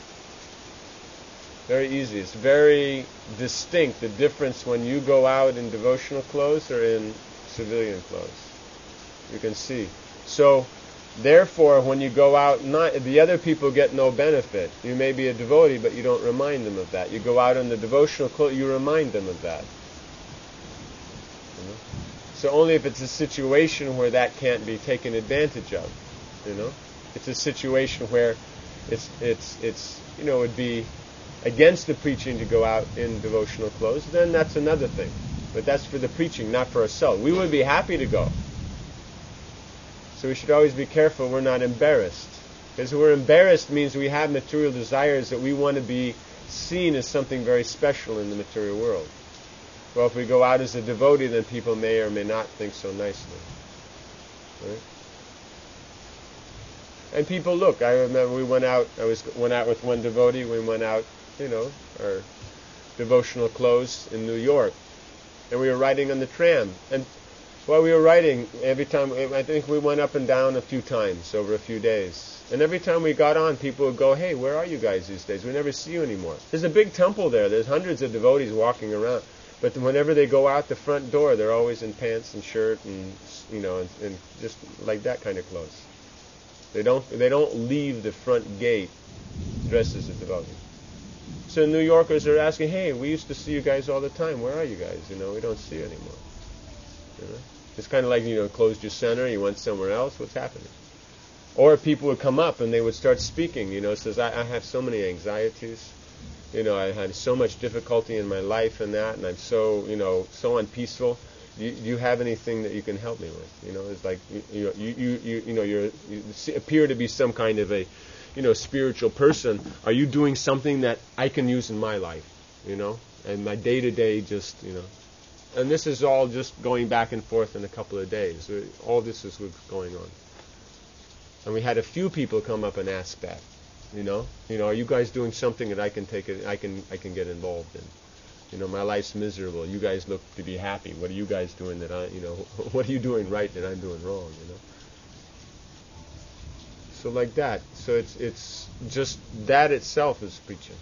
A: Very easy. It's very distinct, the difference when you go out in devotional clothes or in civilian clothes. You can see. So Therefore, when you go out, not, the other people get no benefit. You may be a devotee, but you don't remind them of that. You go out in the devotional clothes, you remind them of that. You know? So only if it's a situation where that can't be taken advantage of. You know, it's a situation where it's it's it's you know, it would be against the preaching to go out in devotional clothes. Then that's another thing. But that's for the preaching, not for ourselves. We would be happy to go. So we should always be careful we're not embarrassed. Because we're embarrassed means we have material desires that we want to be seen as something very special in the material world. Well, if we go out as a devotee, then people may or may not think so nicely. Right? And people look. I remember we went out, I was went out with one devotee, we went out, you know, our devotional clothes in New York. And we were riding on the tram. And while we were riding, every time, I think we went up and down a few times over a few days. And every time we got on, people would go, hey, where are you guys these days? We never see you anymore. There's a big temple there. There's hundreds of devotees walking around. But whenever they go out the front door, they're always in pants and shirt and, you know, and, and just like that kind of clothes. They don't, they don't leave the front gate dressed as a devotee. So New Yorkers are asking, hey, we used to see you guys all the time. Where are you guys? You know, we don't see you anymore. You know? It's kind of like, you know, closed your center, you went somewhere else, what's happening? Or people would come up and they would start speaking, you know, says, I, I have so many anxieties, you know, I had so much difficulty in my life and that, and I'm so, you know, so unpeaceful. Do you, do you have anything that you can help me with? You know, it's like, you you you, you, you know, you're, you appear to be some kind of a, you know, spiritual person. Are you doing something that I can use in my life, you know, and my day-to-day just, you know. And this is all just going back and forth in a couple of days. All this is what's going on. And we had a few people come up and ask that, you know, you know, are you guys doing something that I can take it, I can, I can get involved in? You know, my life's miserable. You guys look to be happy. What are you guys doing that I, you know, what are you doing right that I'm doing wrong? You know. So like that. So it's it's just that itself is preaching.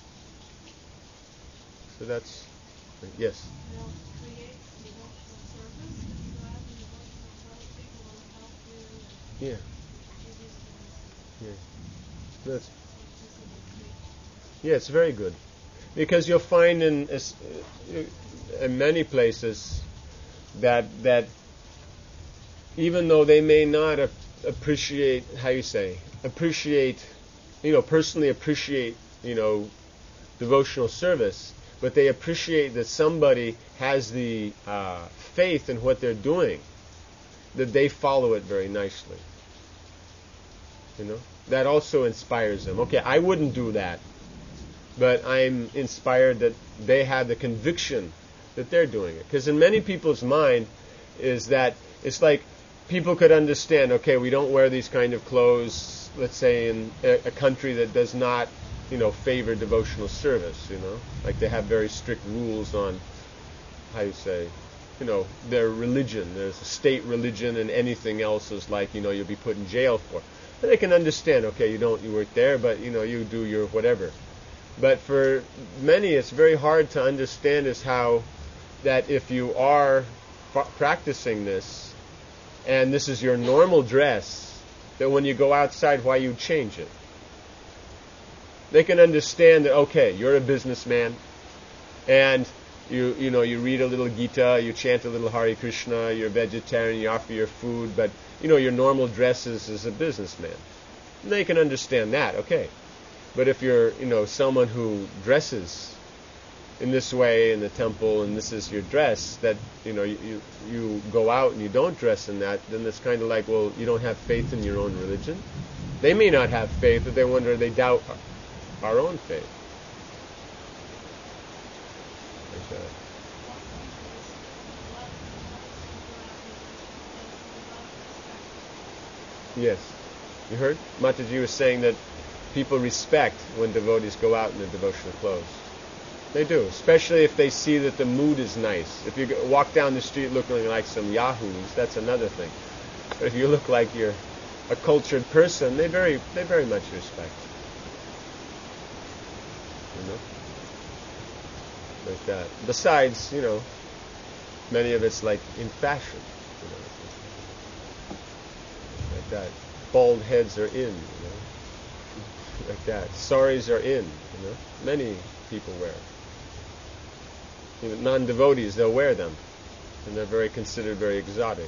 A: So that's yes. Yeah. Yeah. That's, yeah, it's very good. Because you'll find in, in many places that that even though they may not ap- appreciate, how you say, appreciate, you know, personally appreciate, you know, devotional service, but they appreciate that somebody has the uh, faith in what they're doing, that they follow it very nicely. You know, that also inspires them. Okay, I wouldn't do that, but I'm inspired that they have the conviction that they're doing it. Because in many people's mind is that it's like people could understand, okay, we don't wear these kind of clothes, let's say in a, a country that does not, you know, favor devotional service, you know. Like they have very strict rules on, how you say, you know, their religion. There's a state religion and anything else is like, you know, you'll be put in jail for. And they can understand, okay, you don't, you work there, but, you know, you do your whatever. But for many, it's very hard to understand is how that if you are f- practicing this, and this is your normal dress, that when you go outside, why you change it. They can understand that, okay, you're a businessman, and you you know, you read a little Gita, you chant a little Hare Krishna, you're a vegetarian, you offer your food, but, you know, your normal dress is as a businessman. And they can understand that, okay. But if you're, you know, someone who dresses in this way in the temple, and this is your dress, that, you know, you, you, you go out and you don't dress in that, then it's kind of like, well, you don't have faith in your own religion. They may not have faith, but they wonder, they doubt our, our own faith. Like that. Yes. You heard? Mataji was saying that people respect when devotees go out in their devotional clothes. They do, especially if they see that the mood is nice. If you go, walk down the street looking like some yahoos, that's another thing. But if you look like you're a cultured person, they very, they very much respect. You know, like that. Besides, you know, many of it's like in fashion. You know, like that. bald heads are in, you know, like that. Saris are in, you know. Many people wear. Even non-devotees, they'll wear them, and they're very considered very exotic.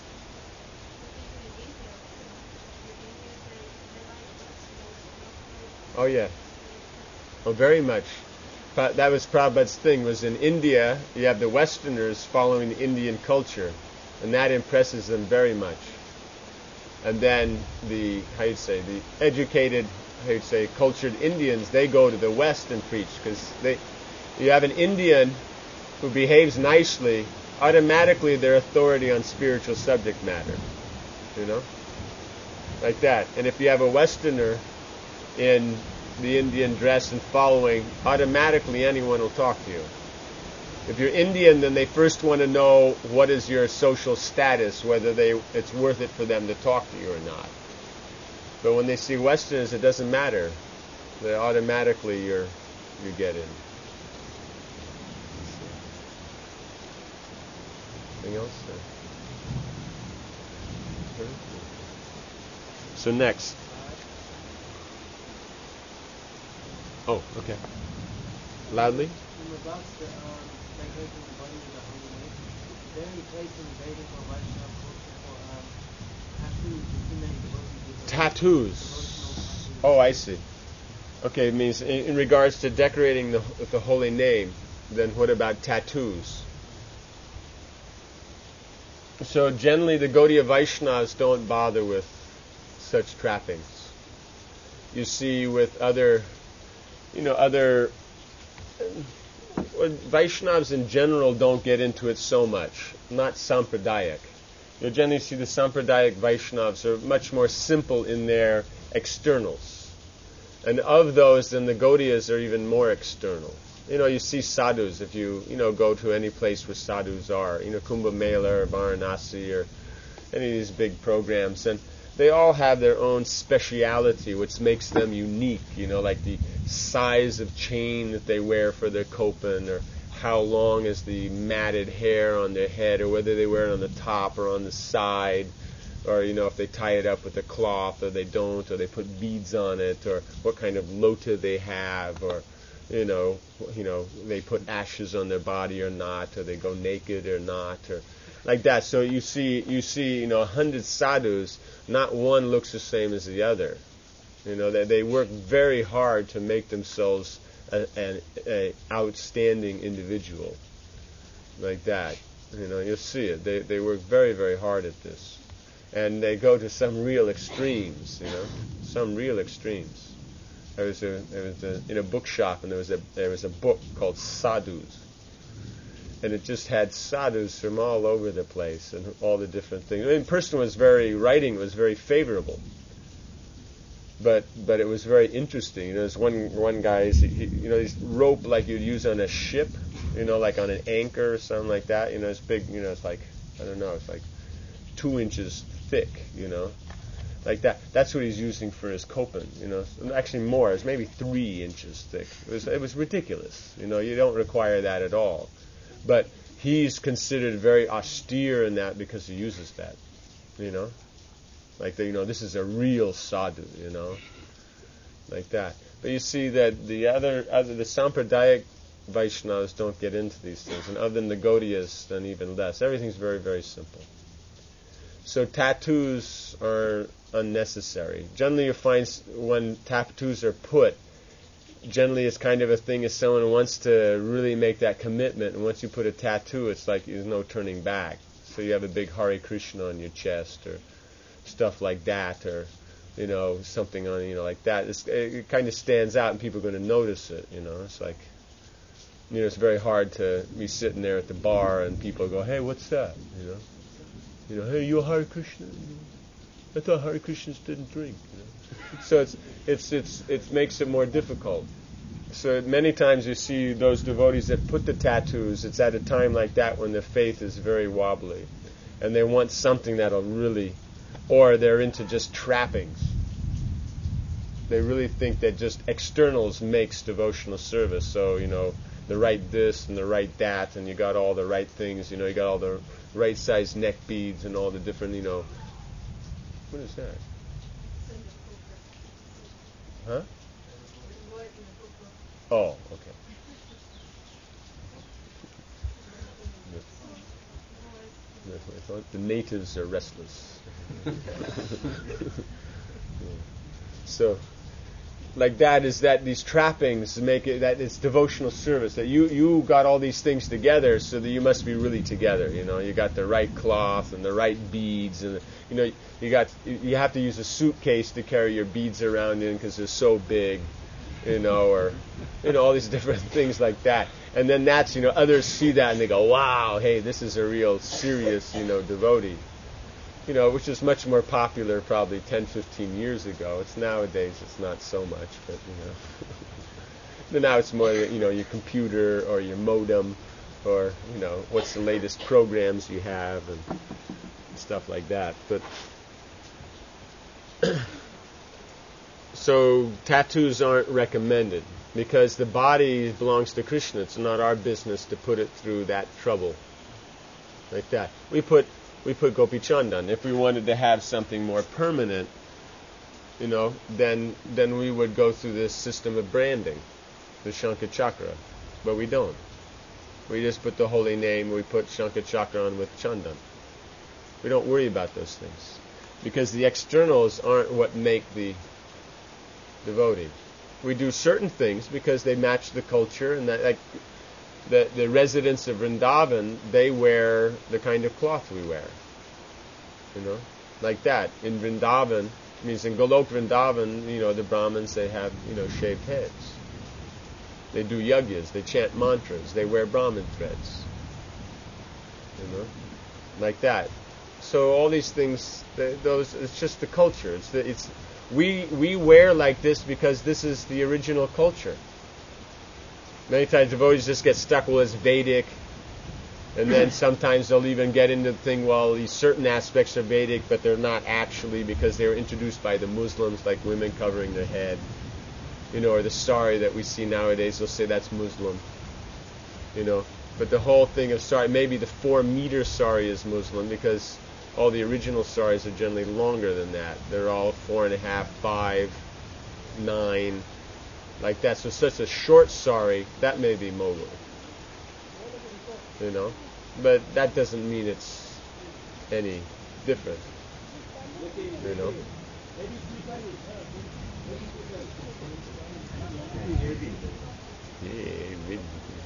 A: Oh yeah. Oh, very much. That was Prabhupada's thing, was in India, you have the Westerners following the Indian culture, and that impresses them very much. And then the, how you'd say, the educated, how you'd say, cultured Indians, they go to the West and preach, because they, you have an Indian who behaves nicely, automatically they're authority on spiritual subject matter, you know, like that. And if you have a Westerner in the Indian dress and following, automatically anyone will talk to you. If you're Indian, then they first want to know what is your social status, whether they it's worth it for them to talk to you or not. But when they see Westerners, it doesn't matter. They automatically you're you get in. Anything else? So next. Oh, okay. Loudly?
E: In regards to um, decorating the body with a holy name, is there any place in Vedic or Vaishnava culture for um, tattoos? Too many devotees with
A: tattoos. Oh, I see. Okay, it means in, in regards to decorating the, the holy name, then what about tattoos? So generally the Gaudiya Vaishnavas don't bother with such trappings. You see with other You know, other well, Vaishnavas in general don't get into it so much. Not Sampradayak. You generally see the Sampradayak Vaishnavas are much more simple in their externals. And of those, then the Gaudiyas are even more external. You know, you see sadhus if you, you know, go to any place where sadhus are. You know, Kumbh Mela or Varanasi or any of these big programs. And they all have their own speciality, which makes them unique, you know, like the size of chain that they wear for their kopan, or how long is the matted hair on their head, or whether they wear it on the top or on the side, or, you know, if they tie it up with a cloth or they don't, or they put beads on it, or what kind of lota they have, or, you know, you know, they put ashes on their body or not, or they go naked or not, or like that. So you see, you see, you know, a hundred sadhus, not one looks the same as the other. You know, they they work very hard to make themselves a, an a outstanding individual, like that. You know, you'll see it. They they work very very hard at this, and they go to some real extremes. You know, some real extremes. There was a there was a, in a bookshop, and there was a there was a book called Sadhus. And it just had sadhus from all over the place and all the different things. I mean, the person was very, writing was very favorable. But but it was very interesting. You know, there's one one guy, he, he, you know, this rope like you'd use on a ship, you know, like on an anchor or something like that. You know, it's big, you know, it's like, I don't know, it's like two inches thick, you know, like that. That's what he's using for his kopan, you know. Actually more, it's maybe three inches thick. It was, it was ridiculous. You know, you don't require that at all. But he's considered very austere in that because he uses that, you know, like the, you know, this is a real sadhu, you know, like that. But you see that the other, other the Sampradayak Vaishnavas don't get into these things, and other than the Gaudiyas, then even less. Everything's very very simple. So tattoos are unnecessary. Generally, you find when tattoos are put, generally it's kind of a thing if someone wants to really make that commitment, and once you put a tattoo, it's like there's no turning back. So you have a big Hare Krishna on your chest, or stuff like that, or, you know, something on, you know, like that. It's, it kind of stands out, and people are going to notice it, you know. It's like, you know, it's very hard to be sitting there at the bar, and people go, hey, what's that, you know? You know, hey, you a Hare Krishna? I thought Hare Krishnas didn't drink, you know? So it's it's it's it makes it more difficult. So many times you see those devotees that put the tattoos, it's at a time like that when their faith is very wobbly, and they want something that'll really, or they're into just trappings. They really think that just externals makes devotional service. So, you know, the right this and the right that, and you got all the right things, you know, you got all the right size neck beads and all the different, you know, what is that? Huh?
B: It's white in the book.
A: Oh, okay. That's what I thought. The natives are restless. So, like that is that these trappings make it that it's devotional service. That you you got all these things together, so that you must be really together. You know, you got the right cloth and the right beads, and you know you got you have to use a suitcase to carry your beads around in because they're so big. You know, or you know all these different things like that. And then that's, you know, others see that and they go, wow, hey, this is a real serious, you know, devotee. You know, which is much more popular probably ten, fifteen years ago. It's nowadays, it's not so much, but, you know. But now it's more, you know, your computer or your modem or, you know, what's the latest programs you have and stuff like that. But so tattoos aren't recommended. Because the body belongs to Krishna. It's not our business to put it through that trouble. Like that. We put we put Gopi Chandan. If we wanted to have something more permanent, you know, then then we would go through this system of branding, the Shankha Chakra. But we don't. We just put the holy name, we put Shankha Chakra on with Chandan. We don't worry about those things. Because the externals aren't what make the devotee. We do certain things because they match the culture, and that, like the the residents of Vrindavan, they wear the kind of cloth we wear. You know, like that. In Vrindavan, means in Golok Vrindavan, you know, the Brahmins, they have, you know, shaved heads. They do yagyas, they chant mantras, they wear Brahmin threads. You know, like that. So all these things, they, those it's just the culture. It's the, it's We we wear like this because this is the original culture. Many times devotees just get stuck, well, it's Vedic, and then sometimes they'll even get into the thing, well, these certain aspects are Vedic, but they're not actually because they were introduced by the Muslims, like women covering their head, you know, or the sari that we see nowadays, they'll say that's Muslim, you know. But the whole thing of sari, maybe the four-meter sari is Muslim because all the original saris are generally longer than that. They're all four and a half, five, nine, like that. So such a short sari, that may be Mogul. You know? But that doesn't mean it's any different. You know? Yeah, very,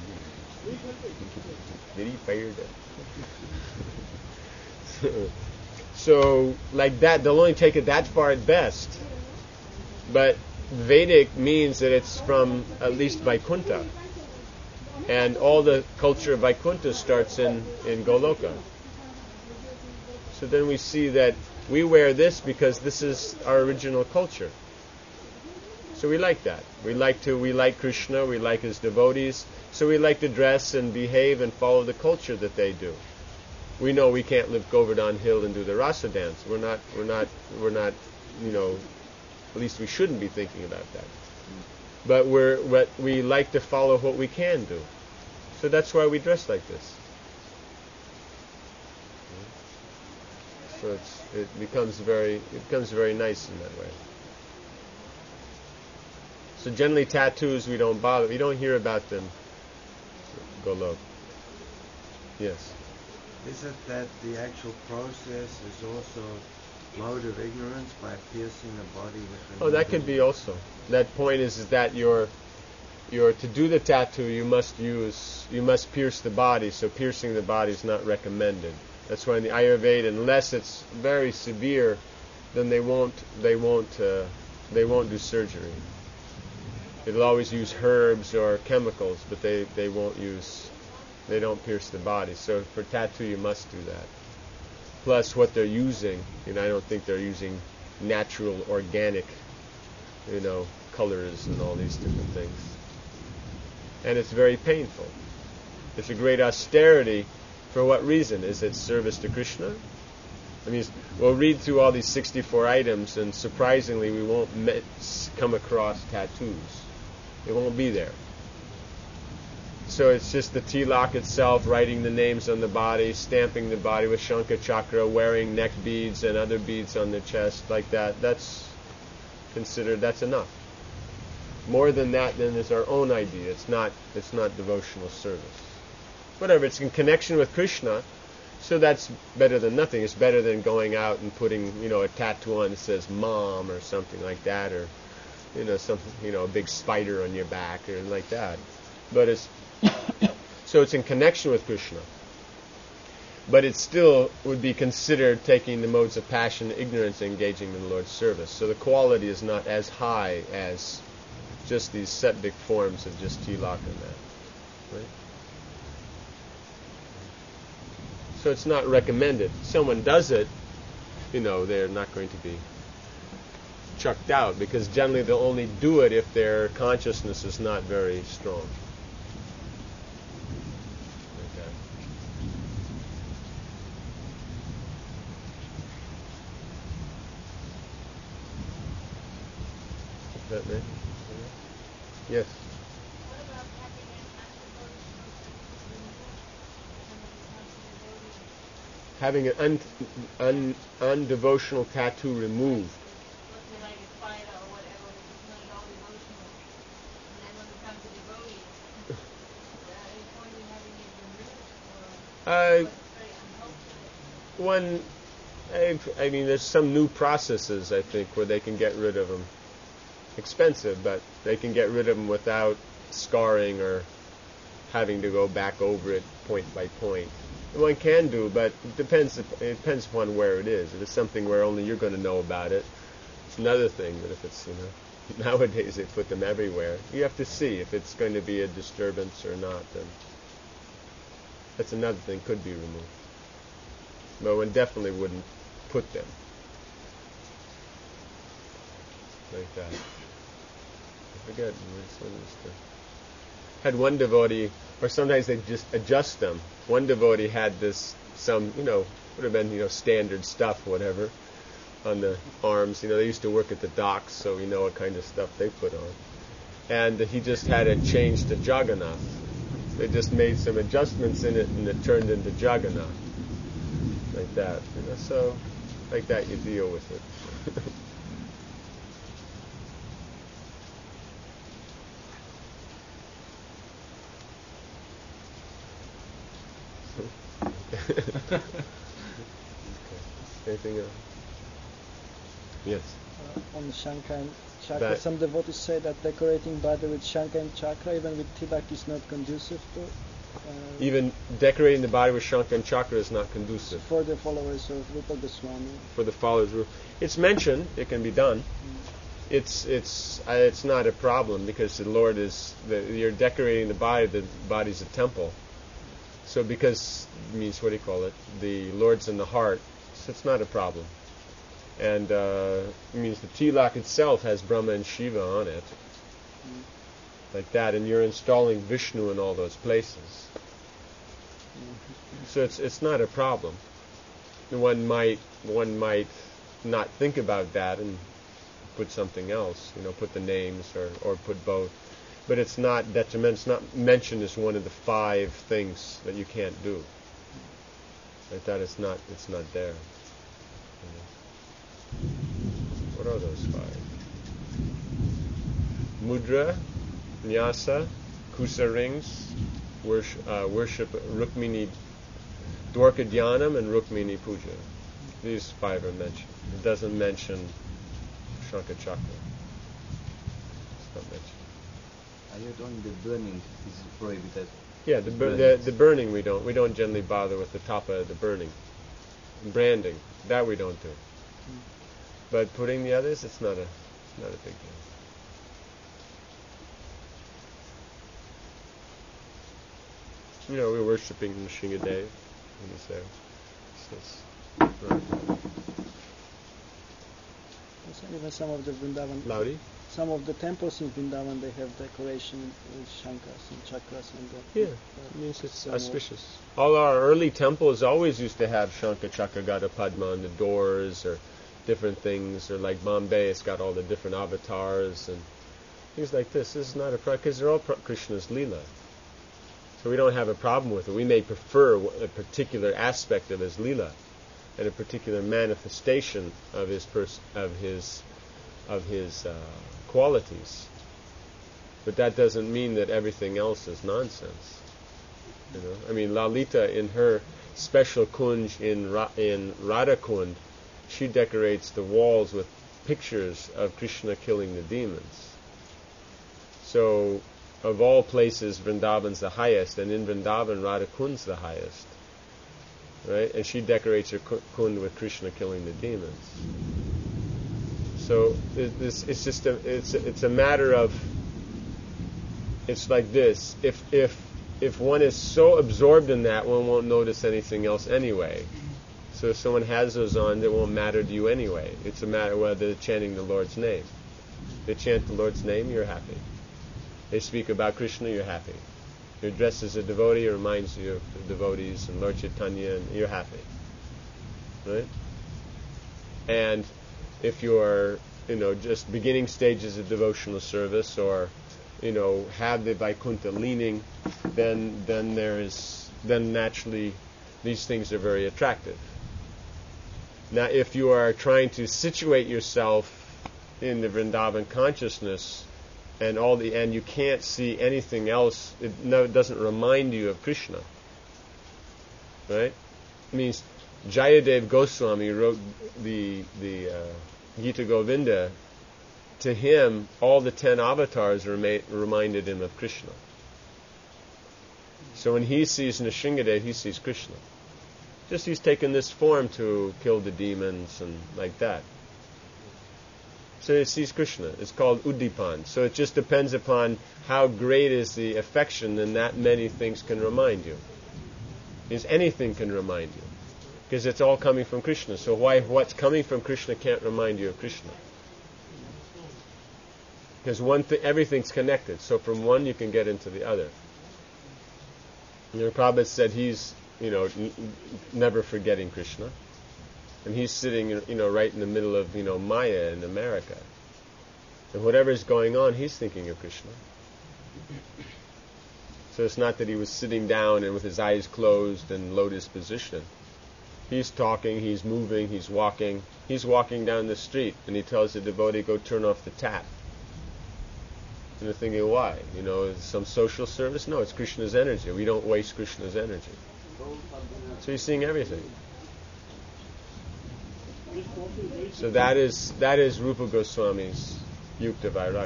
A: very fired up. So, like that, they'll only take it that far at best. But Vedic means that it's from at least Vaikuntha. And all the culture of Vaikuntha starts in, in Goloka. So then we see that we wear this because this is our original culture. So we like that. We like to, we like Krishna, we like his devotees, so we like to dress and behave and follow the culture that they do. We know we can't live Govardhan Hill and do the rasa dance. We're not, we're not, we're not, you know, at least we shouldn't be thinking about that. But we're, what we like to follow what we can do. So that's why we dress like this. So it's, it becomes very, it becomes very nice in that way. So generally tattoos we don't bother. We don't hear about them. Go low. Yes.
C: Is it that the actual process is also mode of ignorance by piercing the body with a
A: Oh, that
C: needle?
A: could be also. That point is, is that you're, you're to do the tattoo, you must use, you must pierce the body. So piercing the body is not recommended. That's why in the Ayurveda, unless it's very severe, then they won't, they won't, uh, they won't do surgery. They'll always use herbs or chemicals, but they, they won't use, they don't pierce the body. So for tattoo, you must do that. Plus what they're using, you know, I don't think they're using natural, organic, you know, colors and all these different things. And it's very painful. It's a great austerity. For what reason? Is it service to Krishna? I mean, we'll read through all these sixty-four items, and surprisingly, we won't met, come across tattoos. It won't be there. So it's just the tilak itself, writing the names on the body, stamping the body with Shankha Chakra, wearing neck beads and other beads on the chest, like that. That's considered, that's enough. More than that, then is our own idea. It's not. It's not devotional service. Whatever. It's in connection with Krishna, so that's better than nothing. It's better than going out and putting, you know, a tattoo on that says "Mom" or something like that, or, you know, something, you know, a big spider on your back or like that. But it's so it's in connection with Krishna. But it still would be considered taking the modes of passion, ignorance, and engaging in the Lord's service. So the quality is not as high as just these septic forms of just tilak and that. Right? So it's not recommended. If someone does it, you know, they're not going to be chucked out, because generally they'll only do it if their consciousness is not very strong. That may? Yes.
B: What about having an undevotional
A: Having an un, un, undevotional tattoo removed.
B: let's say like a spider or whatever, which is not at all devotional, and then when it comes to devotees, is there any point in having it removed, or
A: Uh,
B: what's very unhelpful?
A: one, I, I mean, there's some new processes, I think, where they can get rid of them. Expensive, but they can get rid of them without scarring or having to go back over it point by point. One can do, but it depends. It depends upon where it is. If it's something where only you're going to know about it, it's another thing. But if it's, you know, nowadays they put them everywhere. You have to see if it's going to be a disturbance or not. Then that's another thing. Could be removed, but one definitely wouldn't put them like that. I forget. Had one devotee, or sometimes they just adjust them. One devotee had this, some, you know, would have been, you know, standard stuff, whatever, on the arms. You know, they used to work at the docks, so we know what kind of stuff they put on. And he just had it changed to Jagannath. They just made some adjustments in it, and it turned into Jagannath, like that. You know, so like that you deal with it. Okay. Anything else? Yes.
F: Uh, on Shankha and Chakra,
A: That-
F: some devotees say that decorating body with Shankha and Chakra, even with tilak, is not conducive to. Uh,
A: Even decorating the body with Shankha and Chakra is not conducive
F: for the followers of Rupa Goswami.
A: for the followers. It's mentioned; it can be done. It's it's uh, it's not a problem, because the Lord is the, you're decorating the body. The body's a temple. So because it means, what do you call it? The Lord's in the heart, so it's not a problem. And uh, it means the tilak itself has Brahma and Shiva on it,
F: Mm.
A: like that, and you're installing Vishnu in all those places. So it's it's not a problem. One might one might not think about that and put something else, you know, put the names or, or put both. But it's not detrimental. It's not mentioned as one of the five things that you can't do. Like that, it's not it's not there. What are those five? Mudra, Nyasa, Kusa rings, worship, uh, worship Rukmini, Dwarka Dhyanam, and Rukmini Puja. These five are mentioned. It doesn't mention Shankha Chakra. It's not mentioned.
G: I heard only the burning is prohibited.
A: Yeah, the, bur- the the burning we don't we don't generally bother with the tapa, the burning, branding that we don't do. But putting the others, it's not a it's not a big deal. You know, we're worshiping Nrsingadev, and he's there. So it's not a problem.
F: Also, even some of the Vrindavan,
A: Laudi?
F: some of the temples in Vrindavan, they have decoration with Shankas and Chakras and the.
A: Yeah,
F: uh,
A: it means it's
F: some
A: auspicious. All our early temples always used to have Shankha Chakra Gada Padma on the doors, or different things, or like Bombay, it's got all the different avatars and things like this. This is not a problem, because they're all pro- Krishna's Leela. So we don't have a problem with it. We may prefer a particular aspect of his Leela and a particular manifestation of his pers- of his of his uh, qualities. But that doesn't mean that everything else is nonsense. You know, I mean, Lalita in her special kunj in Ra- in Radha Kund, she decorates the walls with pictures of Krishna killing the demons. So, of all places, Vrindavan's the highest, and in Vrindavan, Radha Kund's the highest, right? And she decorates her kund with Krishna killing the demons. So, it, this it's just a it's a, it's a matter of. It's like this: if if if one is so absorbed in that, one won't notice anything else anyway. So if someone has those on, it won't matter to you anyway. It's a matter of whether they're chanting the Lord's name. They chant the Lord's name, you're happy. They speak about Krishna, you're happy. You're dressed as a devotee, it reminds you of the devotees and Lord Chaitanya, and you're happy. Right? And if you're, you know, just beginning stages of devotional service, or, you know, have the Vaikuntha leaning, then then there is then naturally these things are very attractive. Now, if you are trying to situate yourself in the Vrindavan consciousness, and all the and you can't see anything else, it, no, it doesn't remind you of Krishna, right? It means Jayadev Goswami wrote the the uh, Gita Govinda. To him, all the ten avatars rema- reminded him of Krishna. So when he sees Nrsingadev, he sees Krishna. Just he's taken this form to kill the demons and like that. So he sees Krishna. It's called Udipan. So it just depends upon how great is the affection, and that many things can remind you. Because anything can remind you. Because it's all coming from Krishna. So why what's coming from Krishna can't remind you of Krishna? Because one th- everything's connected. So from one you can get into the other. You know, Prabhupada said he's, you know, n- never forgetting Krishna. And he's sitting, you know, right in the middle of, you know, Maya in America. And whatever's going on, he's thinking of Krishna. So it's not that he was sitting down and with his eyes closed in lotus position. He's talking, he's moving, he's walking. He's walking down the street, and he tells the devotee, go turn off the tap. And they're thinking, why? You know, is some social service? No, it's Krishna's energy. We don't waste Krishna's energy. So he's seeing everything. So that is that is Rupa Goswami's Yukta Vairagya.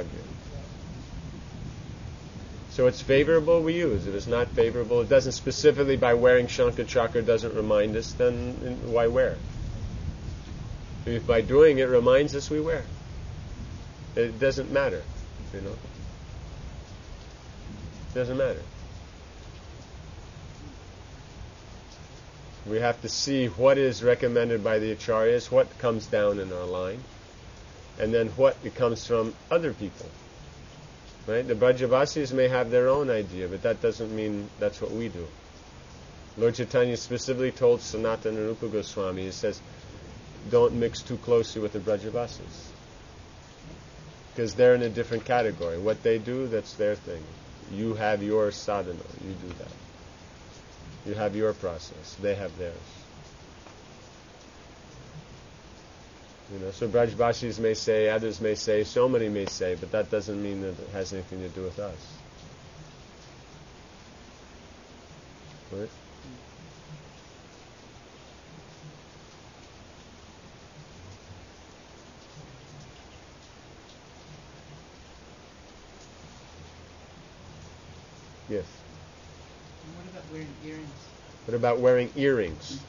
A: So it's favorable, we use. If it's not favorable, it doesn't specifically by wearing Shankha Chakra doesn't remind us, then why wear? If by doing it reminds us, we wear. It doesn't matter, you know. It doesn't matter. We have to see what is recommended by the acharyas, what comes down in our line, and then what it comes from other people. Right? The Brajavasis may have their own idea, but that doesn't mean that's what we do. Lord Chaitanya specifically told Sanatana Rupa Goswami, he says, don't mix too closely with the Brajavasis. Because they're in a different category. What they do, that's their thing. You have your sadhana, you do that. You have your process, they have theirs. You know, so Brajvasis may say, others may say, so many may say, but that doesn't mean that it has anything to do with us. Right? Yes.
E: And what about wearing earrings?
A: What about wearing earrings?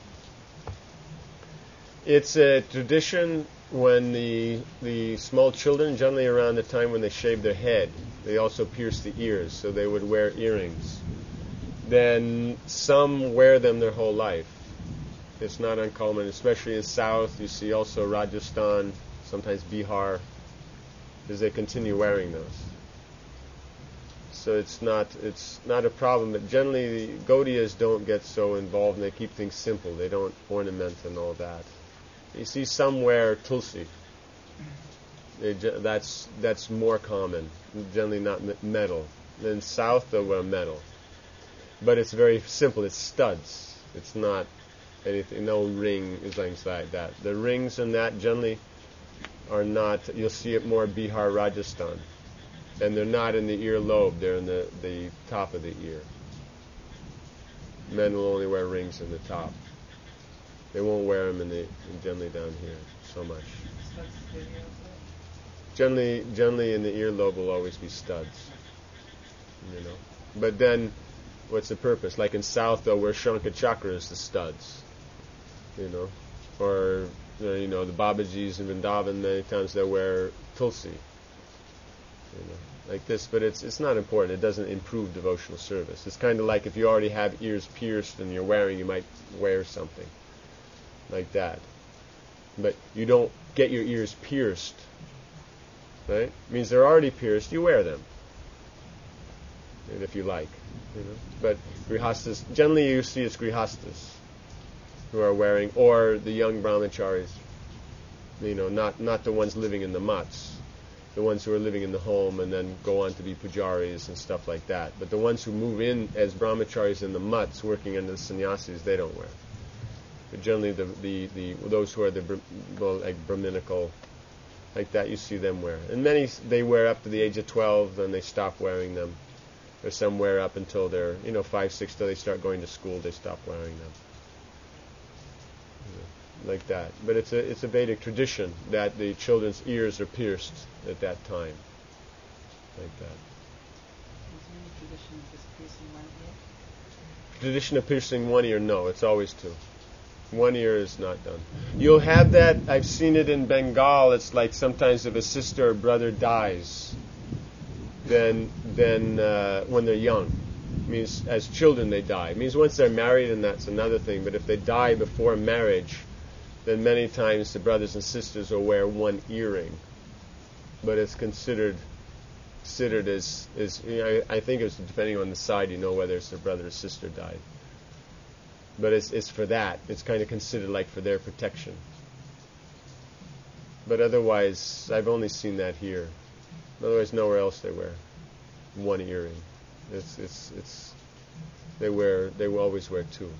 A: It's a tradition when the the small children, generally around the time when they shave their head, they also pierce the ears, so they would wear earrings. Then some wear them their whole life. It's not uncommon, especially in South. You see also Rajasthan, sometimes Bihar, because they continue wearing those. So it's not it's not a problem, but generally the Gaudiyas don't get so involved, and they keep things simple. They don't ornament and all that. You see some wear tulsi. They, that's that's more common. Generally not metal. In South they'll wear metal, but it's very simple. It's studs. It's not anything. No ring, things like that. The rings and that generally are not. You'll see it more Bihar, Rajasthan. and they're not in the ear lobe, they're in the, the top of the ear. Men will only wear rings in the top. They won't wear them in the generally down here so much. Generally, generally in the earlobe will always be studs. You know, but then, what's the purpose? Like in South, they'll wear Shanka chakras, the studs. You know, or you know the Babajis in Vrindavan, many times they wear tulsi. You know, like this, but it's it's not important. It doesn't improve devotional service. It's kind of like if you already have ears pierced and you're wearing, you might wear something like that. But you don't get your ears pierced, right? It means they're already pierced. You wear them, and if you like, you know. But grihastas, generally you see it's grihastas who are wearing, or the young brahmacharis. You know, not not the ones living in the mats. The ones who are living in the home and then go on to be pujaris and stuff like that. But the ones who move in as brahmacharis in the mutts, working under the sannyasis, they don't wear. But generally, the the, the those who are the well, like Brahminical, like that, you see them wear. And many they wear up to the age of twelve, then they stop wearing them. Or some wear up until they're you know five, six, till they start going to school, they stop wearing them. Like that. But it's a it's a Vedic tradition that the children's ears are pierced at that time. Like that.
E: Is there any tradition of just piercing one ear?
A: Tradition of piercing one ear, no, it's always two. One ear is not done. You'll have that, I've seen it in Bengal, it's like sometimes if a sister or brother dies, then then uh, when they're young. It means as children they die. It means once they're married, and that's another thing, but if they die before marriage, then many times the brothers and sisters will wear one earring, but it's considered considered as as you know, I, I think it's depending on the side, you know whether it's their brother or sister died. But it's it's for that. It's kind of considered like for their protection. But otherwise, I've only seen that here. Otherwise, nowhere else they wear one earring. It's it's it's they wear they will always wear two.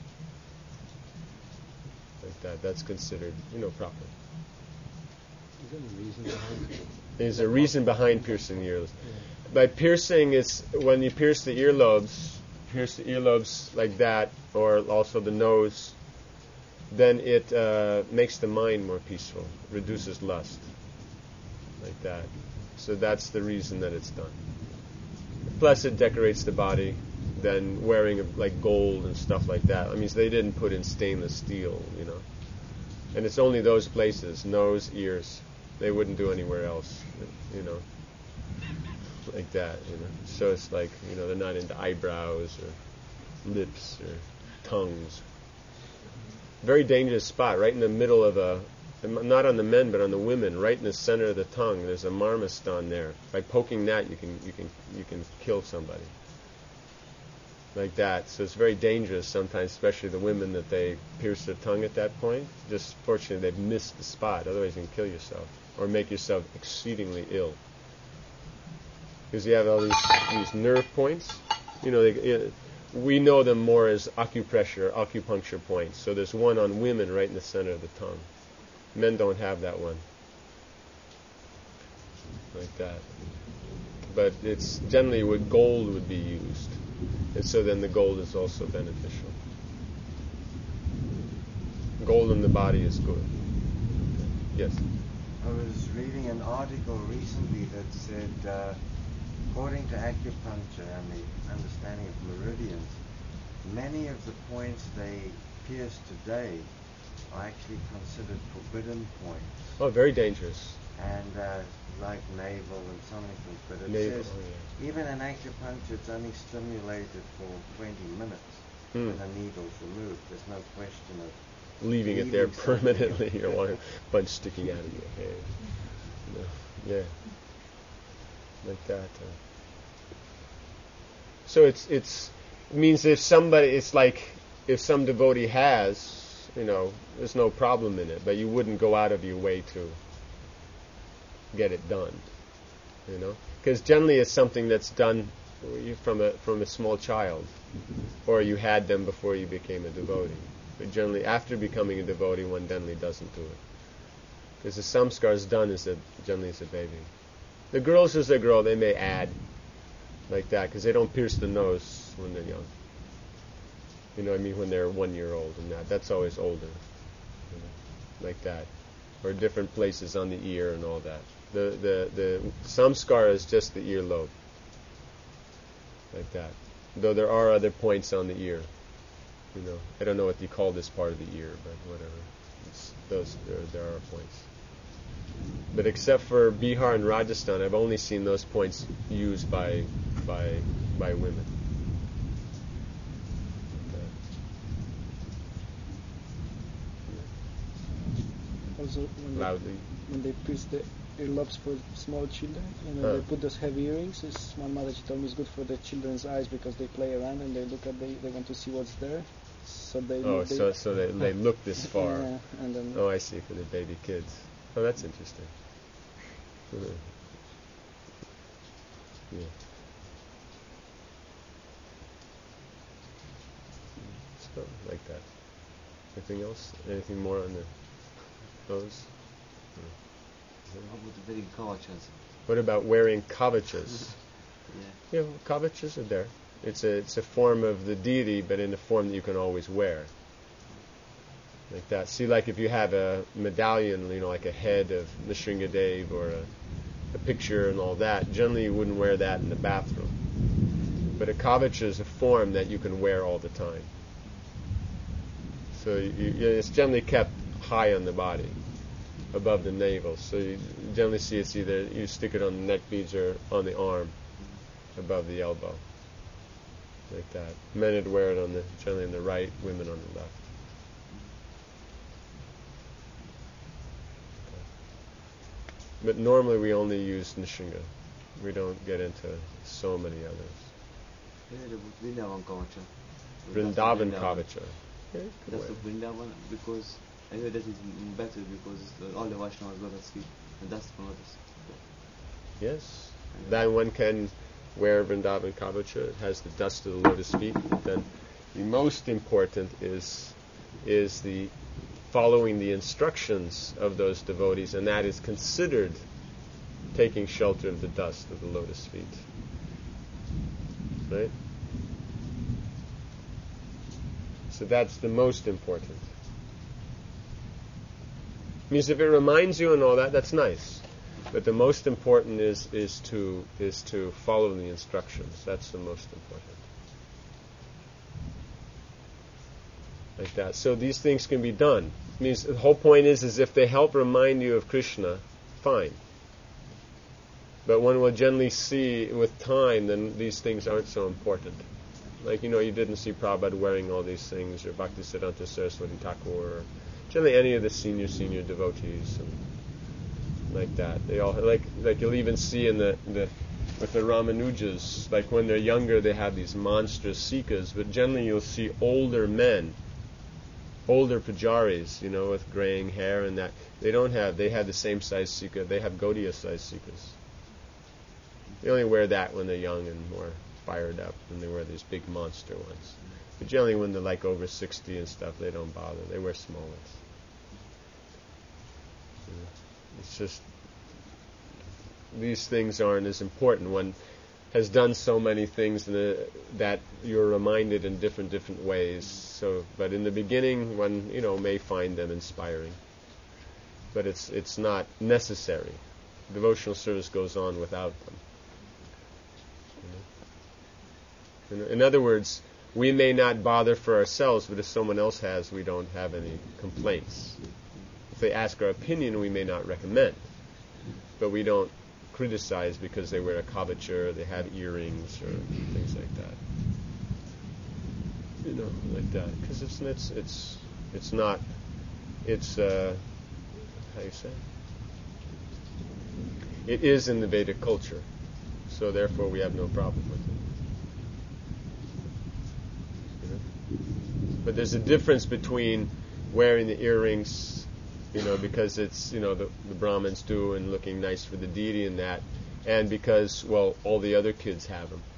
A: Like that. That's considered, you know, proper.
D: Is there any reason behind it?
A: There's a reason behind piercing the earlobes. Yeah. By piercing, it's when you pierce the earlobes, pierce the earlobes like that, or also the nose, then it uh, makes the mind more peaceful, reduces lust, like that. So that's the reason that it's done. Plus, it decorates the body. Than wearing of, like gold and stuff like that. I mean, they didn't put in stainless steel, you know. And it's only those places, nose, ears. They wouldn't do anywhere else, you know. Like that, you know. So it's like, you know, they're not into eyebrows or lips or tongues. Very dangerous spot, right in the middle of a, not on the men, but on the women, right in the center of the tongue. There's a marmastan there. By poking that, you can you can you can kill somebody. Like that. So it's very dangerous sometimes, especially the women, that they pierce their tongue at that point. Just fortunately they've missed the spot, otherwise you can kill yourself or make yourself exceedingly ill. Because you have all these these nerve points. You know, they, it, we know them more as acupressure, acupuncture points. So there's one on women right in the center of the tongue. Men don't have that one. Like that. But it's generally what gold would be used. And so then the gold is also beneficial. Gold in the body is good. Yes?
C: I was reading an article recently that said, uh, according to acupuncture and the understanding of meridians, many of the points they pierce today are actually considered forbidden points.
A: Oh, very dangerous.
C: And uh, like navel and some things, but it
A: Navel,
C: says
A: oh, yeah.
C: even in acupuncture it's only stimulated for twenty minutes
A: Hmm.
C: and the needle's removed. There's no question of
A: Leaving it
C: leaving
A: there
C: something.
A: permanently. You don't want a bunch sticking out of your head. No. Yeah. Like that. Uh. So it's it's it means if somebody, it's like if some devotee has, you know, there's no problem in it, but you wouldn't go out of your way to get it done, you know, because generally it's something that's done from a from a small child, or you had them before you became a devotee. But generally, after becoming a devotee, one generally doesn't do it, because the samskar is done as a generally as a baby. The girls, as they grow, they may add like that because they don't pierce the nose when they're young. You know what I mean? When they're one year old and that. That's always older. You know, like that. Or different places on the ear and all that. The the the samskara is just the earlobe. Like that. Though there are other points on the ear. You know, I don't know what you call this part of the ear, but whatever. It's those there, there are points. But except for Bihar and Rajasthan, I've only seen those points used by by by women.
F: Also, when
A: Loudly.
F: They, when they pierce the earlobes for small children, and when
A: Huh.
F: they put those heavy earrings, it's, my mother, she told me it's good for the children's eyes because they play around and they look at, they, they want to see what's there. So they
A: Oh,
F: they,
A: so so they they look this far.
F: Yeah, and then
A: Oh, I see, for the baby kids. Oh, that's interesting. Uh, yeah. So, like that. Anything else? Anything more on the those?
G: How about the wearing kavachas?
A: What about wearing kavachas?
G: Yeah.
A: Yeah, well, kavachas are there. It's a it's a form of the deity, but in a form that you can always wear. Like that. See, like if you have a medallion, you know, like a head of Nrsingadev or a, a picture and all that, generally you wouldn't wear that in the bathroom. But a kavacha is a form that you can wear all the time. So you, you, it's generally kept high on the body, above the navel. So you generally see it's either you stick it on the neck beads or on the arm, above the elbow. Like that. Men would wear it on the generally on the right, women on the left. But normally we only use Nrsinga. We don't get into so many others.
G: Yeah, the Vrindavan kavacha.
A: Vrindavan kavacha. Yeah, you could
G: That's the
A: wear it.
G: Vrindavan because I heard that is m- better because the, all the Vaishnavas got that feet and that's from others.
A: Yes. Then one can wear Vrindavan kavacha. It has the dust of the lotus feet. But then the most important is is the following the instructions of those devotees, and that is considered taking shelter of the dust of the lotus feet. Right? So that's the most important. Means if it reminds you and all that, that's nice. But the most important is is to is to follow the instructions. That's the most important. Like that. So these things can be done. It means the whole point is is if they help remind you of Krishna, fine. But one will generally see with time then these things aren't so important. Like, you know, you didn't see Prabhupada wearing all these things, or Bhaktisiddhanta Saraswati Thakur, or generally any of the senior, senior devotees, and like that. They all, like, like you'll even see in the, the with the Ramanujas, like when they're younger they have these monstrous sikas, but generally you'll see older men, older pujaris, you know, with graying hair and that. They don't have, they have the same size sika, they have Gaudiya size sikas. They only wear that when they're young and more fired up, and they wear these big monster ones. But generally when they're like over sixty and stuff, they don't bother. They wear small ones. You know, it's just, these things aren't as important. One has done so many things the, that you're reminded in different different ways. So, but in the beginning, one, you know, may find them inspiring. But it's it's not necessary. Devotional service goes on without them. You know? In, in other words, we may not bother for ourselves, but if someone else has, we don't have any complaints. If they ask our opinion, we may not recommend, but we don't criticize because they wear a kavacha or they have earrings or things like that. You know, like that, because it's it's it's it's not it's uh, how you say it is in the Vedic culture, so therefore we have no problem with it. You know? But there's a difference between wearing the earrings, you know, because it's, you know, the, the Brahmins do and looking nice for the deity and that, and because, well, all the other kids have them.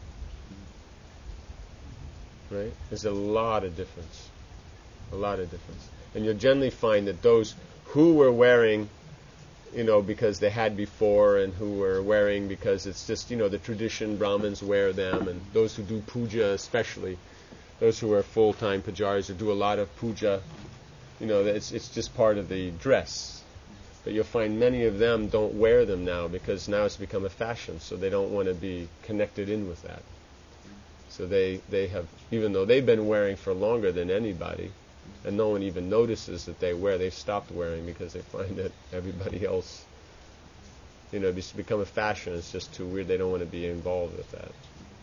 A: Right? There's a lot of difference. A lot of difference. And you'll generally find that those who were wearing you know, because they had before, and who were wearing because it's just, you know, the tradition, Brahmins wear them, and those who do puja especially, those who are full-time pujaris who do a lot of puja, you know, it's, it's just part of the dress. But you'll find many of them don't wear them now because now it's become a fashion, so they don't want to be connected in with that. So they, they have, even though they've been wearing for longer than anybody, and no one even notices that they wear, they've stopped wearing because they find that everybody else, you know, it's become a fashion, it's just too weird, they don't want to be involved with that.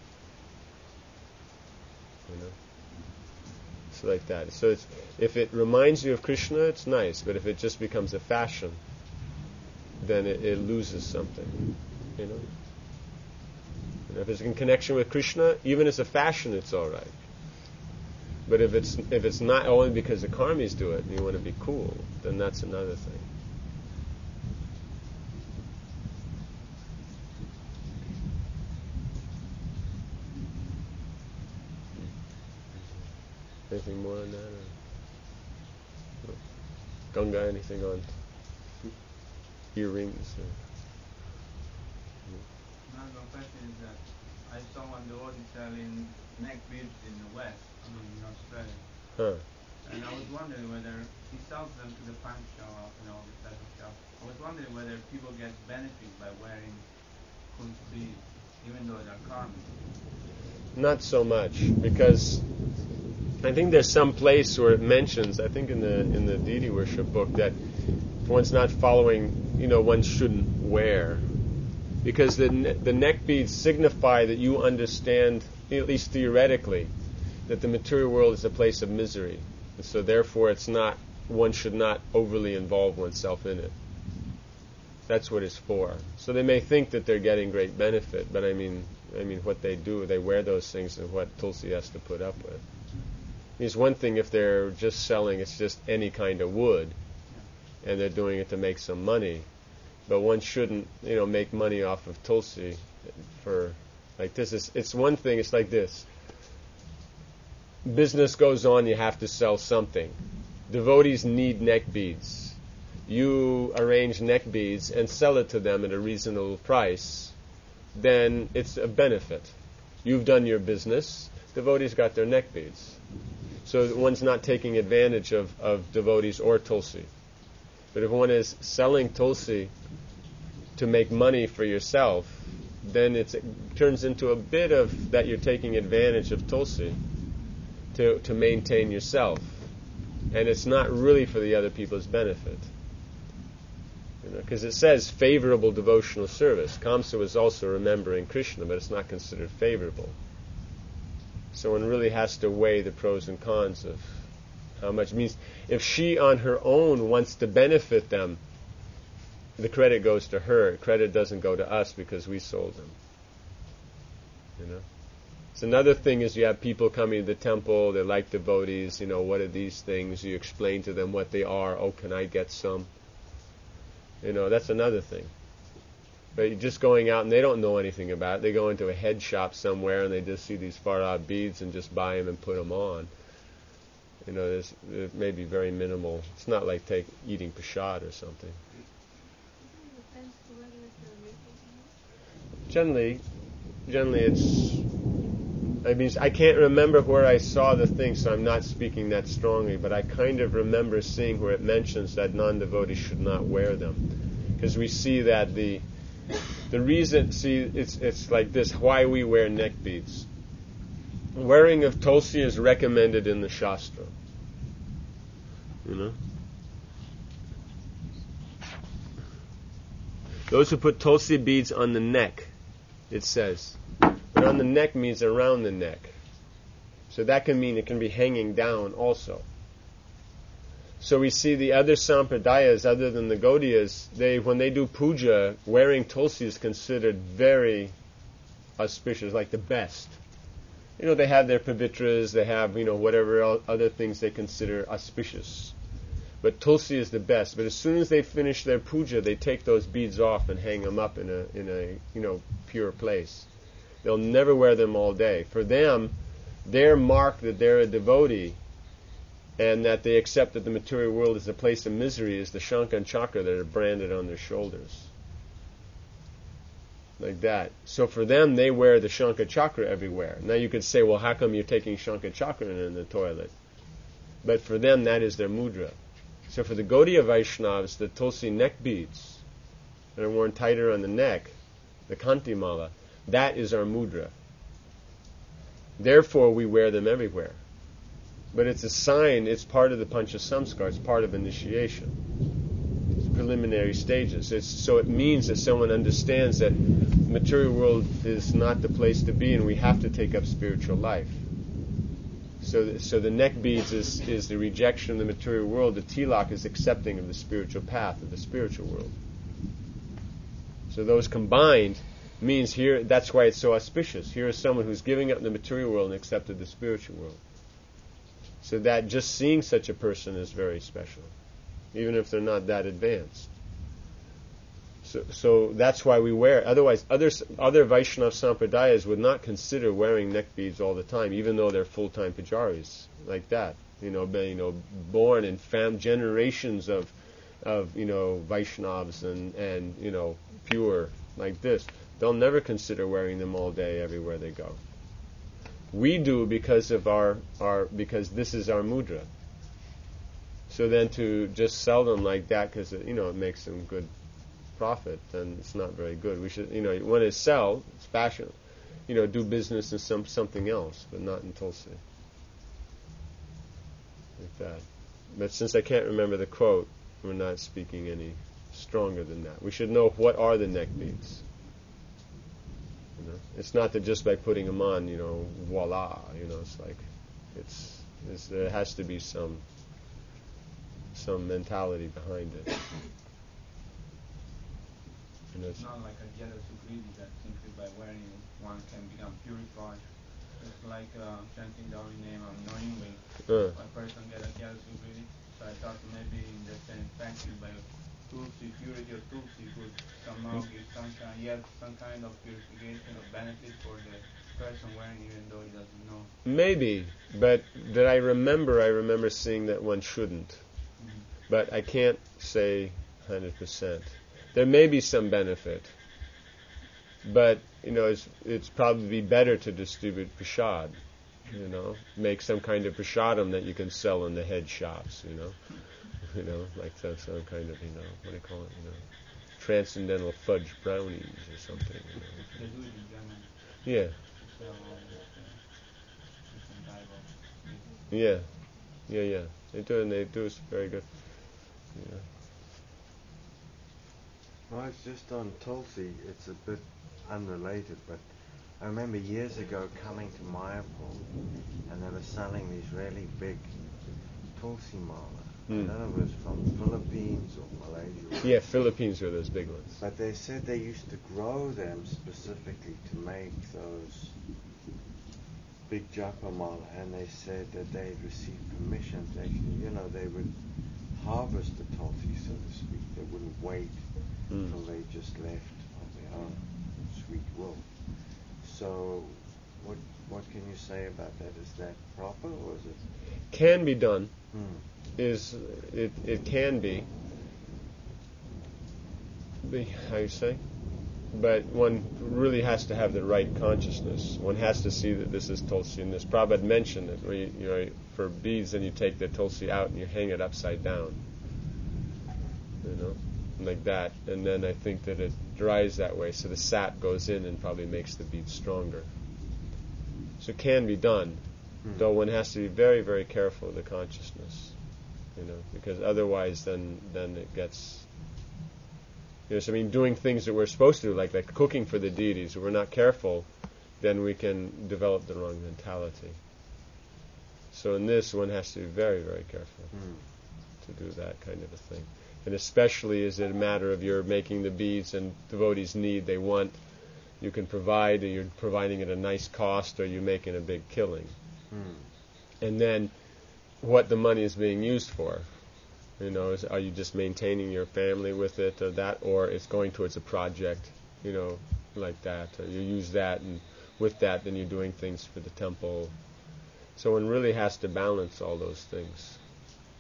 A: You know? So like that. So it's, if it reminds you of Krishna, it's nice, but if it just becomes a fashion, then it, it loses something, you know? And if it's in connection with Krishna, even as a fashion, it's all right. But if it's if it's not only because the karmis do it and you want to be cool, then that's another thing. Anything more on that? Or? No. Ganga, anything on earrings? Or?
H: Another question is that I saw one devotee selling neck beads in the West, I mean in Australia.
A: Huh.
H: And I was wondering whether he sells them to the punk shop and all this type of stuff. I was wondering whether people get benefit by wearing kunst beads, even though they're karmic.
A: Not so much, because I think there's some place where it mentions, I think in the in the deity worship book, that if one's not following, you know, one shouldn't wear. Because the ne- the neck beads signify that you understand, at least theoretically, that the material world is a place of misery. And so therefore it's not, one should not overly involve oneself in it. That's what it's for. So they may think that they're getting great benefit, but I mean, I mean what they do, they wear those things and what Tulsi has to put up with. It's one thing if they're just selling, it's just any kind of wood, and they're doing it to make some money. But one shouldn't, you know, make money off of Tulsi for like this. It's, it's one thing, it's like this. Business goes on, you have to sell something. Devotees need neck beads. You arrange neck beads and sell it to them at a reasonable price, then it's a benefit. You've done your business, devotees got their neck beads. So one's not taking advantage of, of devotees or Tulsi. But if one is selling Tulsi to make money for yourself, then it's, it turns into a bit of that you're taking advantage of Tulsi to, to maintain yourself. And it's not really for the other people's benefit. Because you know, it says favorable devotional service. Kamsa was also remembering Krishna, but it's not considered favorable. So one really has to weigh the pros and cons of how much it means. If she on her own wants to benefit them, the credit goes to her. Credit doesn't go to us because we sold them. You know? So another thing is you have people coming to the temple, they're like devotees, you know, what are these things? You explain to them what they are. Oh, can I get some? You know, that's another thing. But you're just going out and they don't know anything about it. They go into a head shop somewhere and they just see these far-out beads and just buy them and put them on. You know, there's, it may be very minimal. It's not like take, eating prasad or something. Generally, generally it's, I mean, I can't remember where I saw the thing, so I'm not speaking that strongly, but I kind of remember seeing where it mentions that non-devotees should not wear them. Because we see that the the reason, see, it's it's like this, why we wear neck beads. Wearing of Tulsi is recommended in the Shastra. You know? Those who put Tulsi beads on the neck, it says. But on the neck means around the neck. So that can mean it can be hanging down also. So we see the other sampradayas, other than the Gaudiyas, they, when they do puja, wearing Tulsi is considered very auspicious, like the best. You know, they have their pavitras, they have, you know, whatever other things they consider auspicious. But Tulsi is the best. But as soon as they finish their puja, they take those beads off and hang them up in a, in a, you know, pure place. They'll never wear them all day. For them, their mark that they're a devotee and that they accept that the material world is a place of misery, is the Shankha and Chakra that are branded on their shoulders. Like that. So for them, they wear the Shankha Chakra everywhere. Now you could say, well, how come you're taking Shankha Chakra in the toilet? But for them, that is their mudra. So for the Gaudiya Vaishnavas, the Tulsi neck beads that are worn tighter on the neck, the Kanti Mala, that is our mudra. Therefore, we wear them everywhere. But it's a sign, it's part of the Pancha Samskar, it's part of initiation. It's preliminary stages. It's, so it means that someone understands that the material world is not the place to be and we have to take up spiritual life. So, so the neck beads is, is the rejection of the material world. The tilak is accepting of the spiritual path of the spiritual world. So those combined means here, that's why it's so auspicious. Here is someone who's giving up the material world and accepted the spiritual world. So that just seeing such a person is very special, even if they're not that advanced. So, so that's why we wear. Otherwise, other other Vaishnava sampradayas would not consider wearing neck beads all the time, even though they're full-time pujaris like that. You know, be, you know, born in fam- generations of, of you know Vaishnavas and and you know pure like this. They'll never consider wearing them all day everywhere they go. We do because of our our because this is our mudra. So then to just sell them like that because you know it makes them good profit, then it's not very good. We should, you know, when it's sell, it's fashion. You know, do business in some something else, but not in Tulsi. Like that. But since I can't remember the quote, we're not speaking any stronger than that. We should know what are the neck beads. You know, it's not that just by putting them on, you know, voila. You know, it's like it's, it's there has to be some some mentality behind it.
H: It's not like a jealous or greedy that simply by wearing one can become purified. It's like uh, chanting the holy name unknowingly. Uh. A person get a jealous or greedy. So I thought maybe in the same fashion by Tulsi, purity of Tulsi could somehow give some kind, yet some kind of purification or benefit for the person wearing, even though he doesn't know.
A: Maybe, but that I remember, I remember seeing that one shouldn't. Mm-hmm. But I can't say one hundred percent. There may be some benefit, but you know, it's it's probably better to distribute prasad. You know, make some kind of prasadam that you can sell in the head shops. You know, you know, like some, some kind of you know what do you call it? You know, transcendental fudge brownies or something. You know. Yeah. Yeah, yeah, yeah. They do, and they do. It's very good. Yeah.
C: Well, it's just on Tulsi. It's a bit unrelated, but I remember years ago coming to Mayapur, and they were selling these really big Tulsi mala. Mm. I don't know if it was from Philippines or Malaysia.
A: Yeah, Philippines were those big ones.
C: But they said they used to grow them specifically to make those big japa mala, and they said that they had received permission to actually, you know, they would harvest the Tulsi, so to speak. They wouldn't wait Mm. until they just left of their own sweet will. So, what what can you say about that? Is that proper, or is it?
A: Can be done.
C: Mm.
A: Is it? It can be. be. How you say? But one really has to have the right consciousness. One has to see that this is Tulsi, and this Prabhupada mentioned it. Where you, you know, for beads, then you take the Tulsi out and you hang it upside down. You know. Like that, and then I think that it dries that way, so the sap goes in and probably makes the bead stronger. So it can be done, mm. though one has to be very, very careful of the consciousness, you know, because otherwise, then then it gets, you know. So I mean, doing things that we're supposed to do, like like cooking for the deities, if we're not careful, then we can develop the wrong mentality. So in this, one has to be very, very careful mm. to do that kind of a thing. And especially is it a matter of you're making the beads and devotees need, they want, you can provide, or you're providing at a nice cost, or you're making a big killing. Mm. And then what the money is being used for. You know, is, are you just maintaining your family with it, or that, or it's going towards a project, you know, like that. Or you use that, and with that then you're doing things for the temple. So one really has to balance all those things.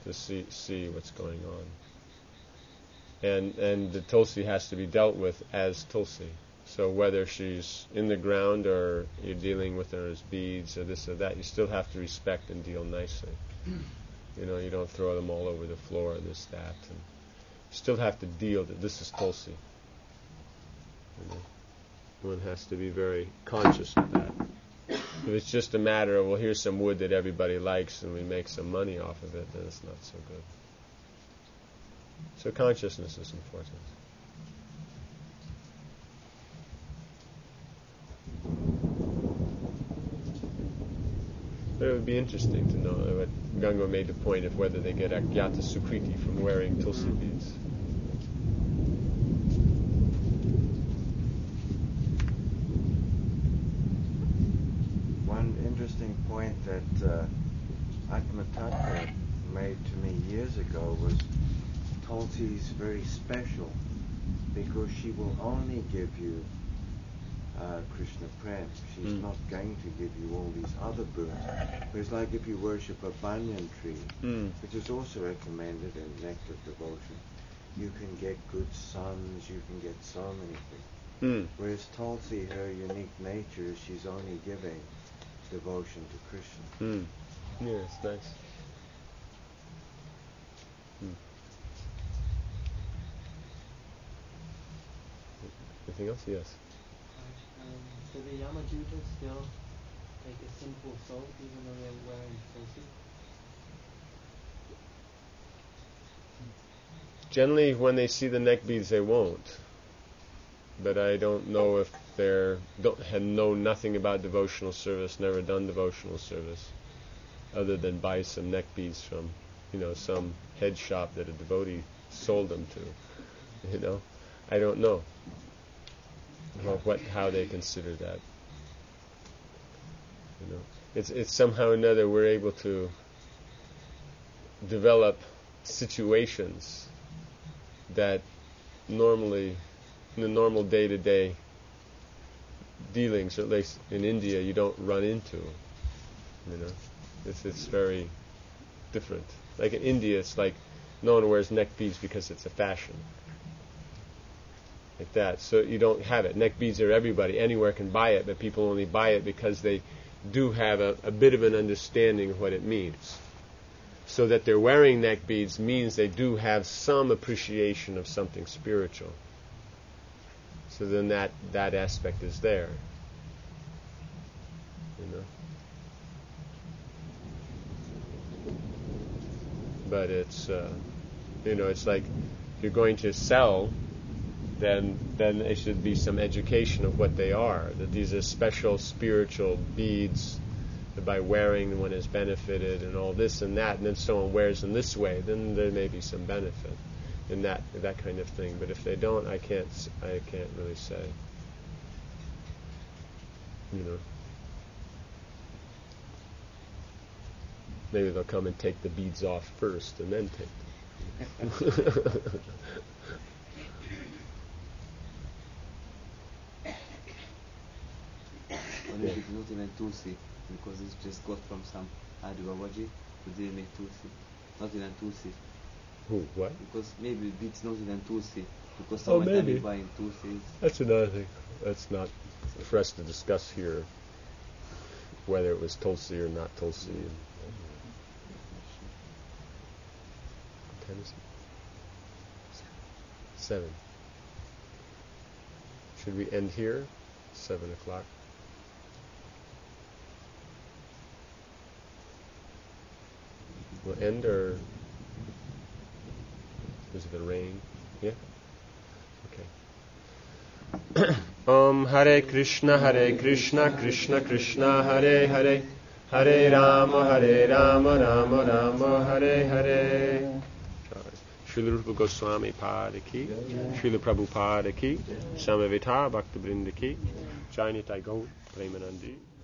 A: to see see what's going on. And and the Tulsi has to be dealt with as Tulsi. So whether she's in the ground or you're dealing with her as beads or this or that, you still have to respect and deal nicely. You know, you don't throw them all over the floor, this, that. And you still have to deal that this is Tulsi. You know, one has to be very conscious of that. If it's just a matter of, well, here's some wood that everybody likes and we make some money off of it, then it's not so good. So consciousness is important. But it would be interesting to know what Ganga made the point of whether they get Agyata Sukriti from wearing Tulsi beads.
C: One interesting point that uh, Atma Tattva made to me years ago was Tulsi is very special because she will only give you Uh, Krishna Prem. She's
A: mm.
C: not going to give you all these other boons. It's like if you worship a banyan tree,
A: mm.
C: which is also recommended in nectar devotion, you can get good sons, you can get so many things.
A: Mm.
C: Whereas Tulsi, her unique nature is she's only giving devotion to Krishna.
A: Mm. Yeah, it's nice. Mm. Anything else? Yes.
E: Um, so the Yamajuta still take a sinful soul even though they're wearing Tulsi?
A: Generally, when they see the neck beads, they won't. But I don't know if they're don't have know nothing about devotional service, never done devotional service, other than buy some neck beads from, you know, some head shop that a devotee sold them to. You know, I don't know. Well, what how they consider that. You know, it's it's somehow or another we're able to develop situations that normally, in the normal day-to-day dealings, or at least in India, you don't run into. You know, it's it's very different. Like in India, it's like no one wears neck beads because it's a fashion. Like that, so you don't have it. Neck beads are everybody, anywhere can buy it, but people only buy it because they do have a, a bit of an understanding of what it means. So that they're wearing neck beads means they do have some appreciation of something spiritual. So then that, that aspect is there. You know. But it's, uh, you know, it's like if you're going to sell, then then there should be some education of what they are. That these are special spiritual beads that by wearing one is benefited and all this and that, and then someone wears them this way, then there may be some benefit in that that kind of thing. But if they don't, I can't I can't really say. You know. Maybe they'll come and take the beads off first and then take them.
G: Only if it's not even Tulsi, because it's just got from some Adi Babaji, but they make Tulsi. Not even Tulsi.
A: Who? What?
G: Because maybe it's not even Tulsi. Because
A: Oh,
G: someone can
A: maybe.
G: be buying Tulsi.
A: That's another thing. That's not for us to discuss here, whether it was Tulsi or not Tulsi. And, what time is it? Seven. Should we end here? Seven o'clock. We'll end, or is it the rain? Yeah? Okay. Om Hare Krishna, Hare Krishna, Krishna Krishna, Hare Hare, Hare Rama, Hare Rama, Rama Rama, Hare Hare. Srila Rupa Goswami Pada ki, Srila Prabhupada ki, Samavita Bhakta Brinda ki, Jai Nitai Gaur Premanandi.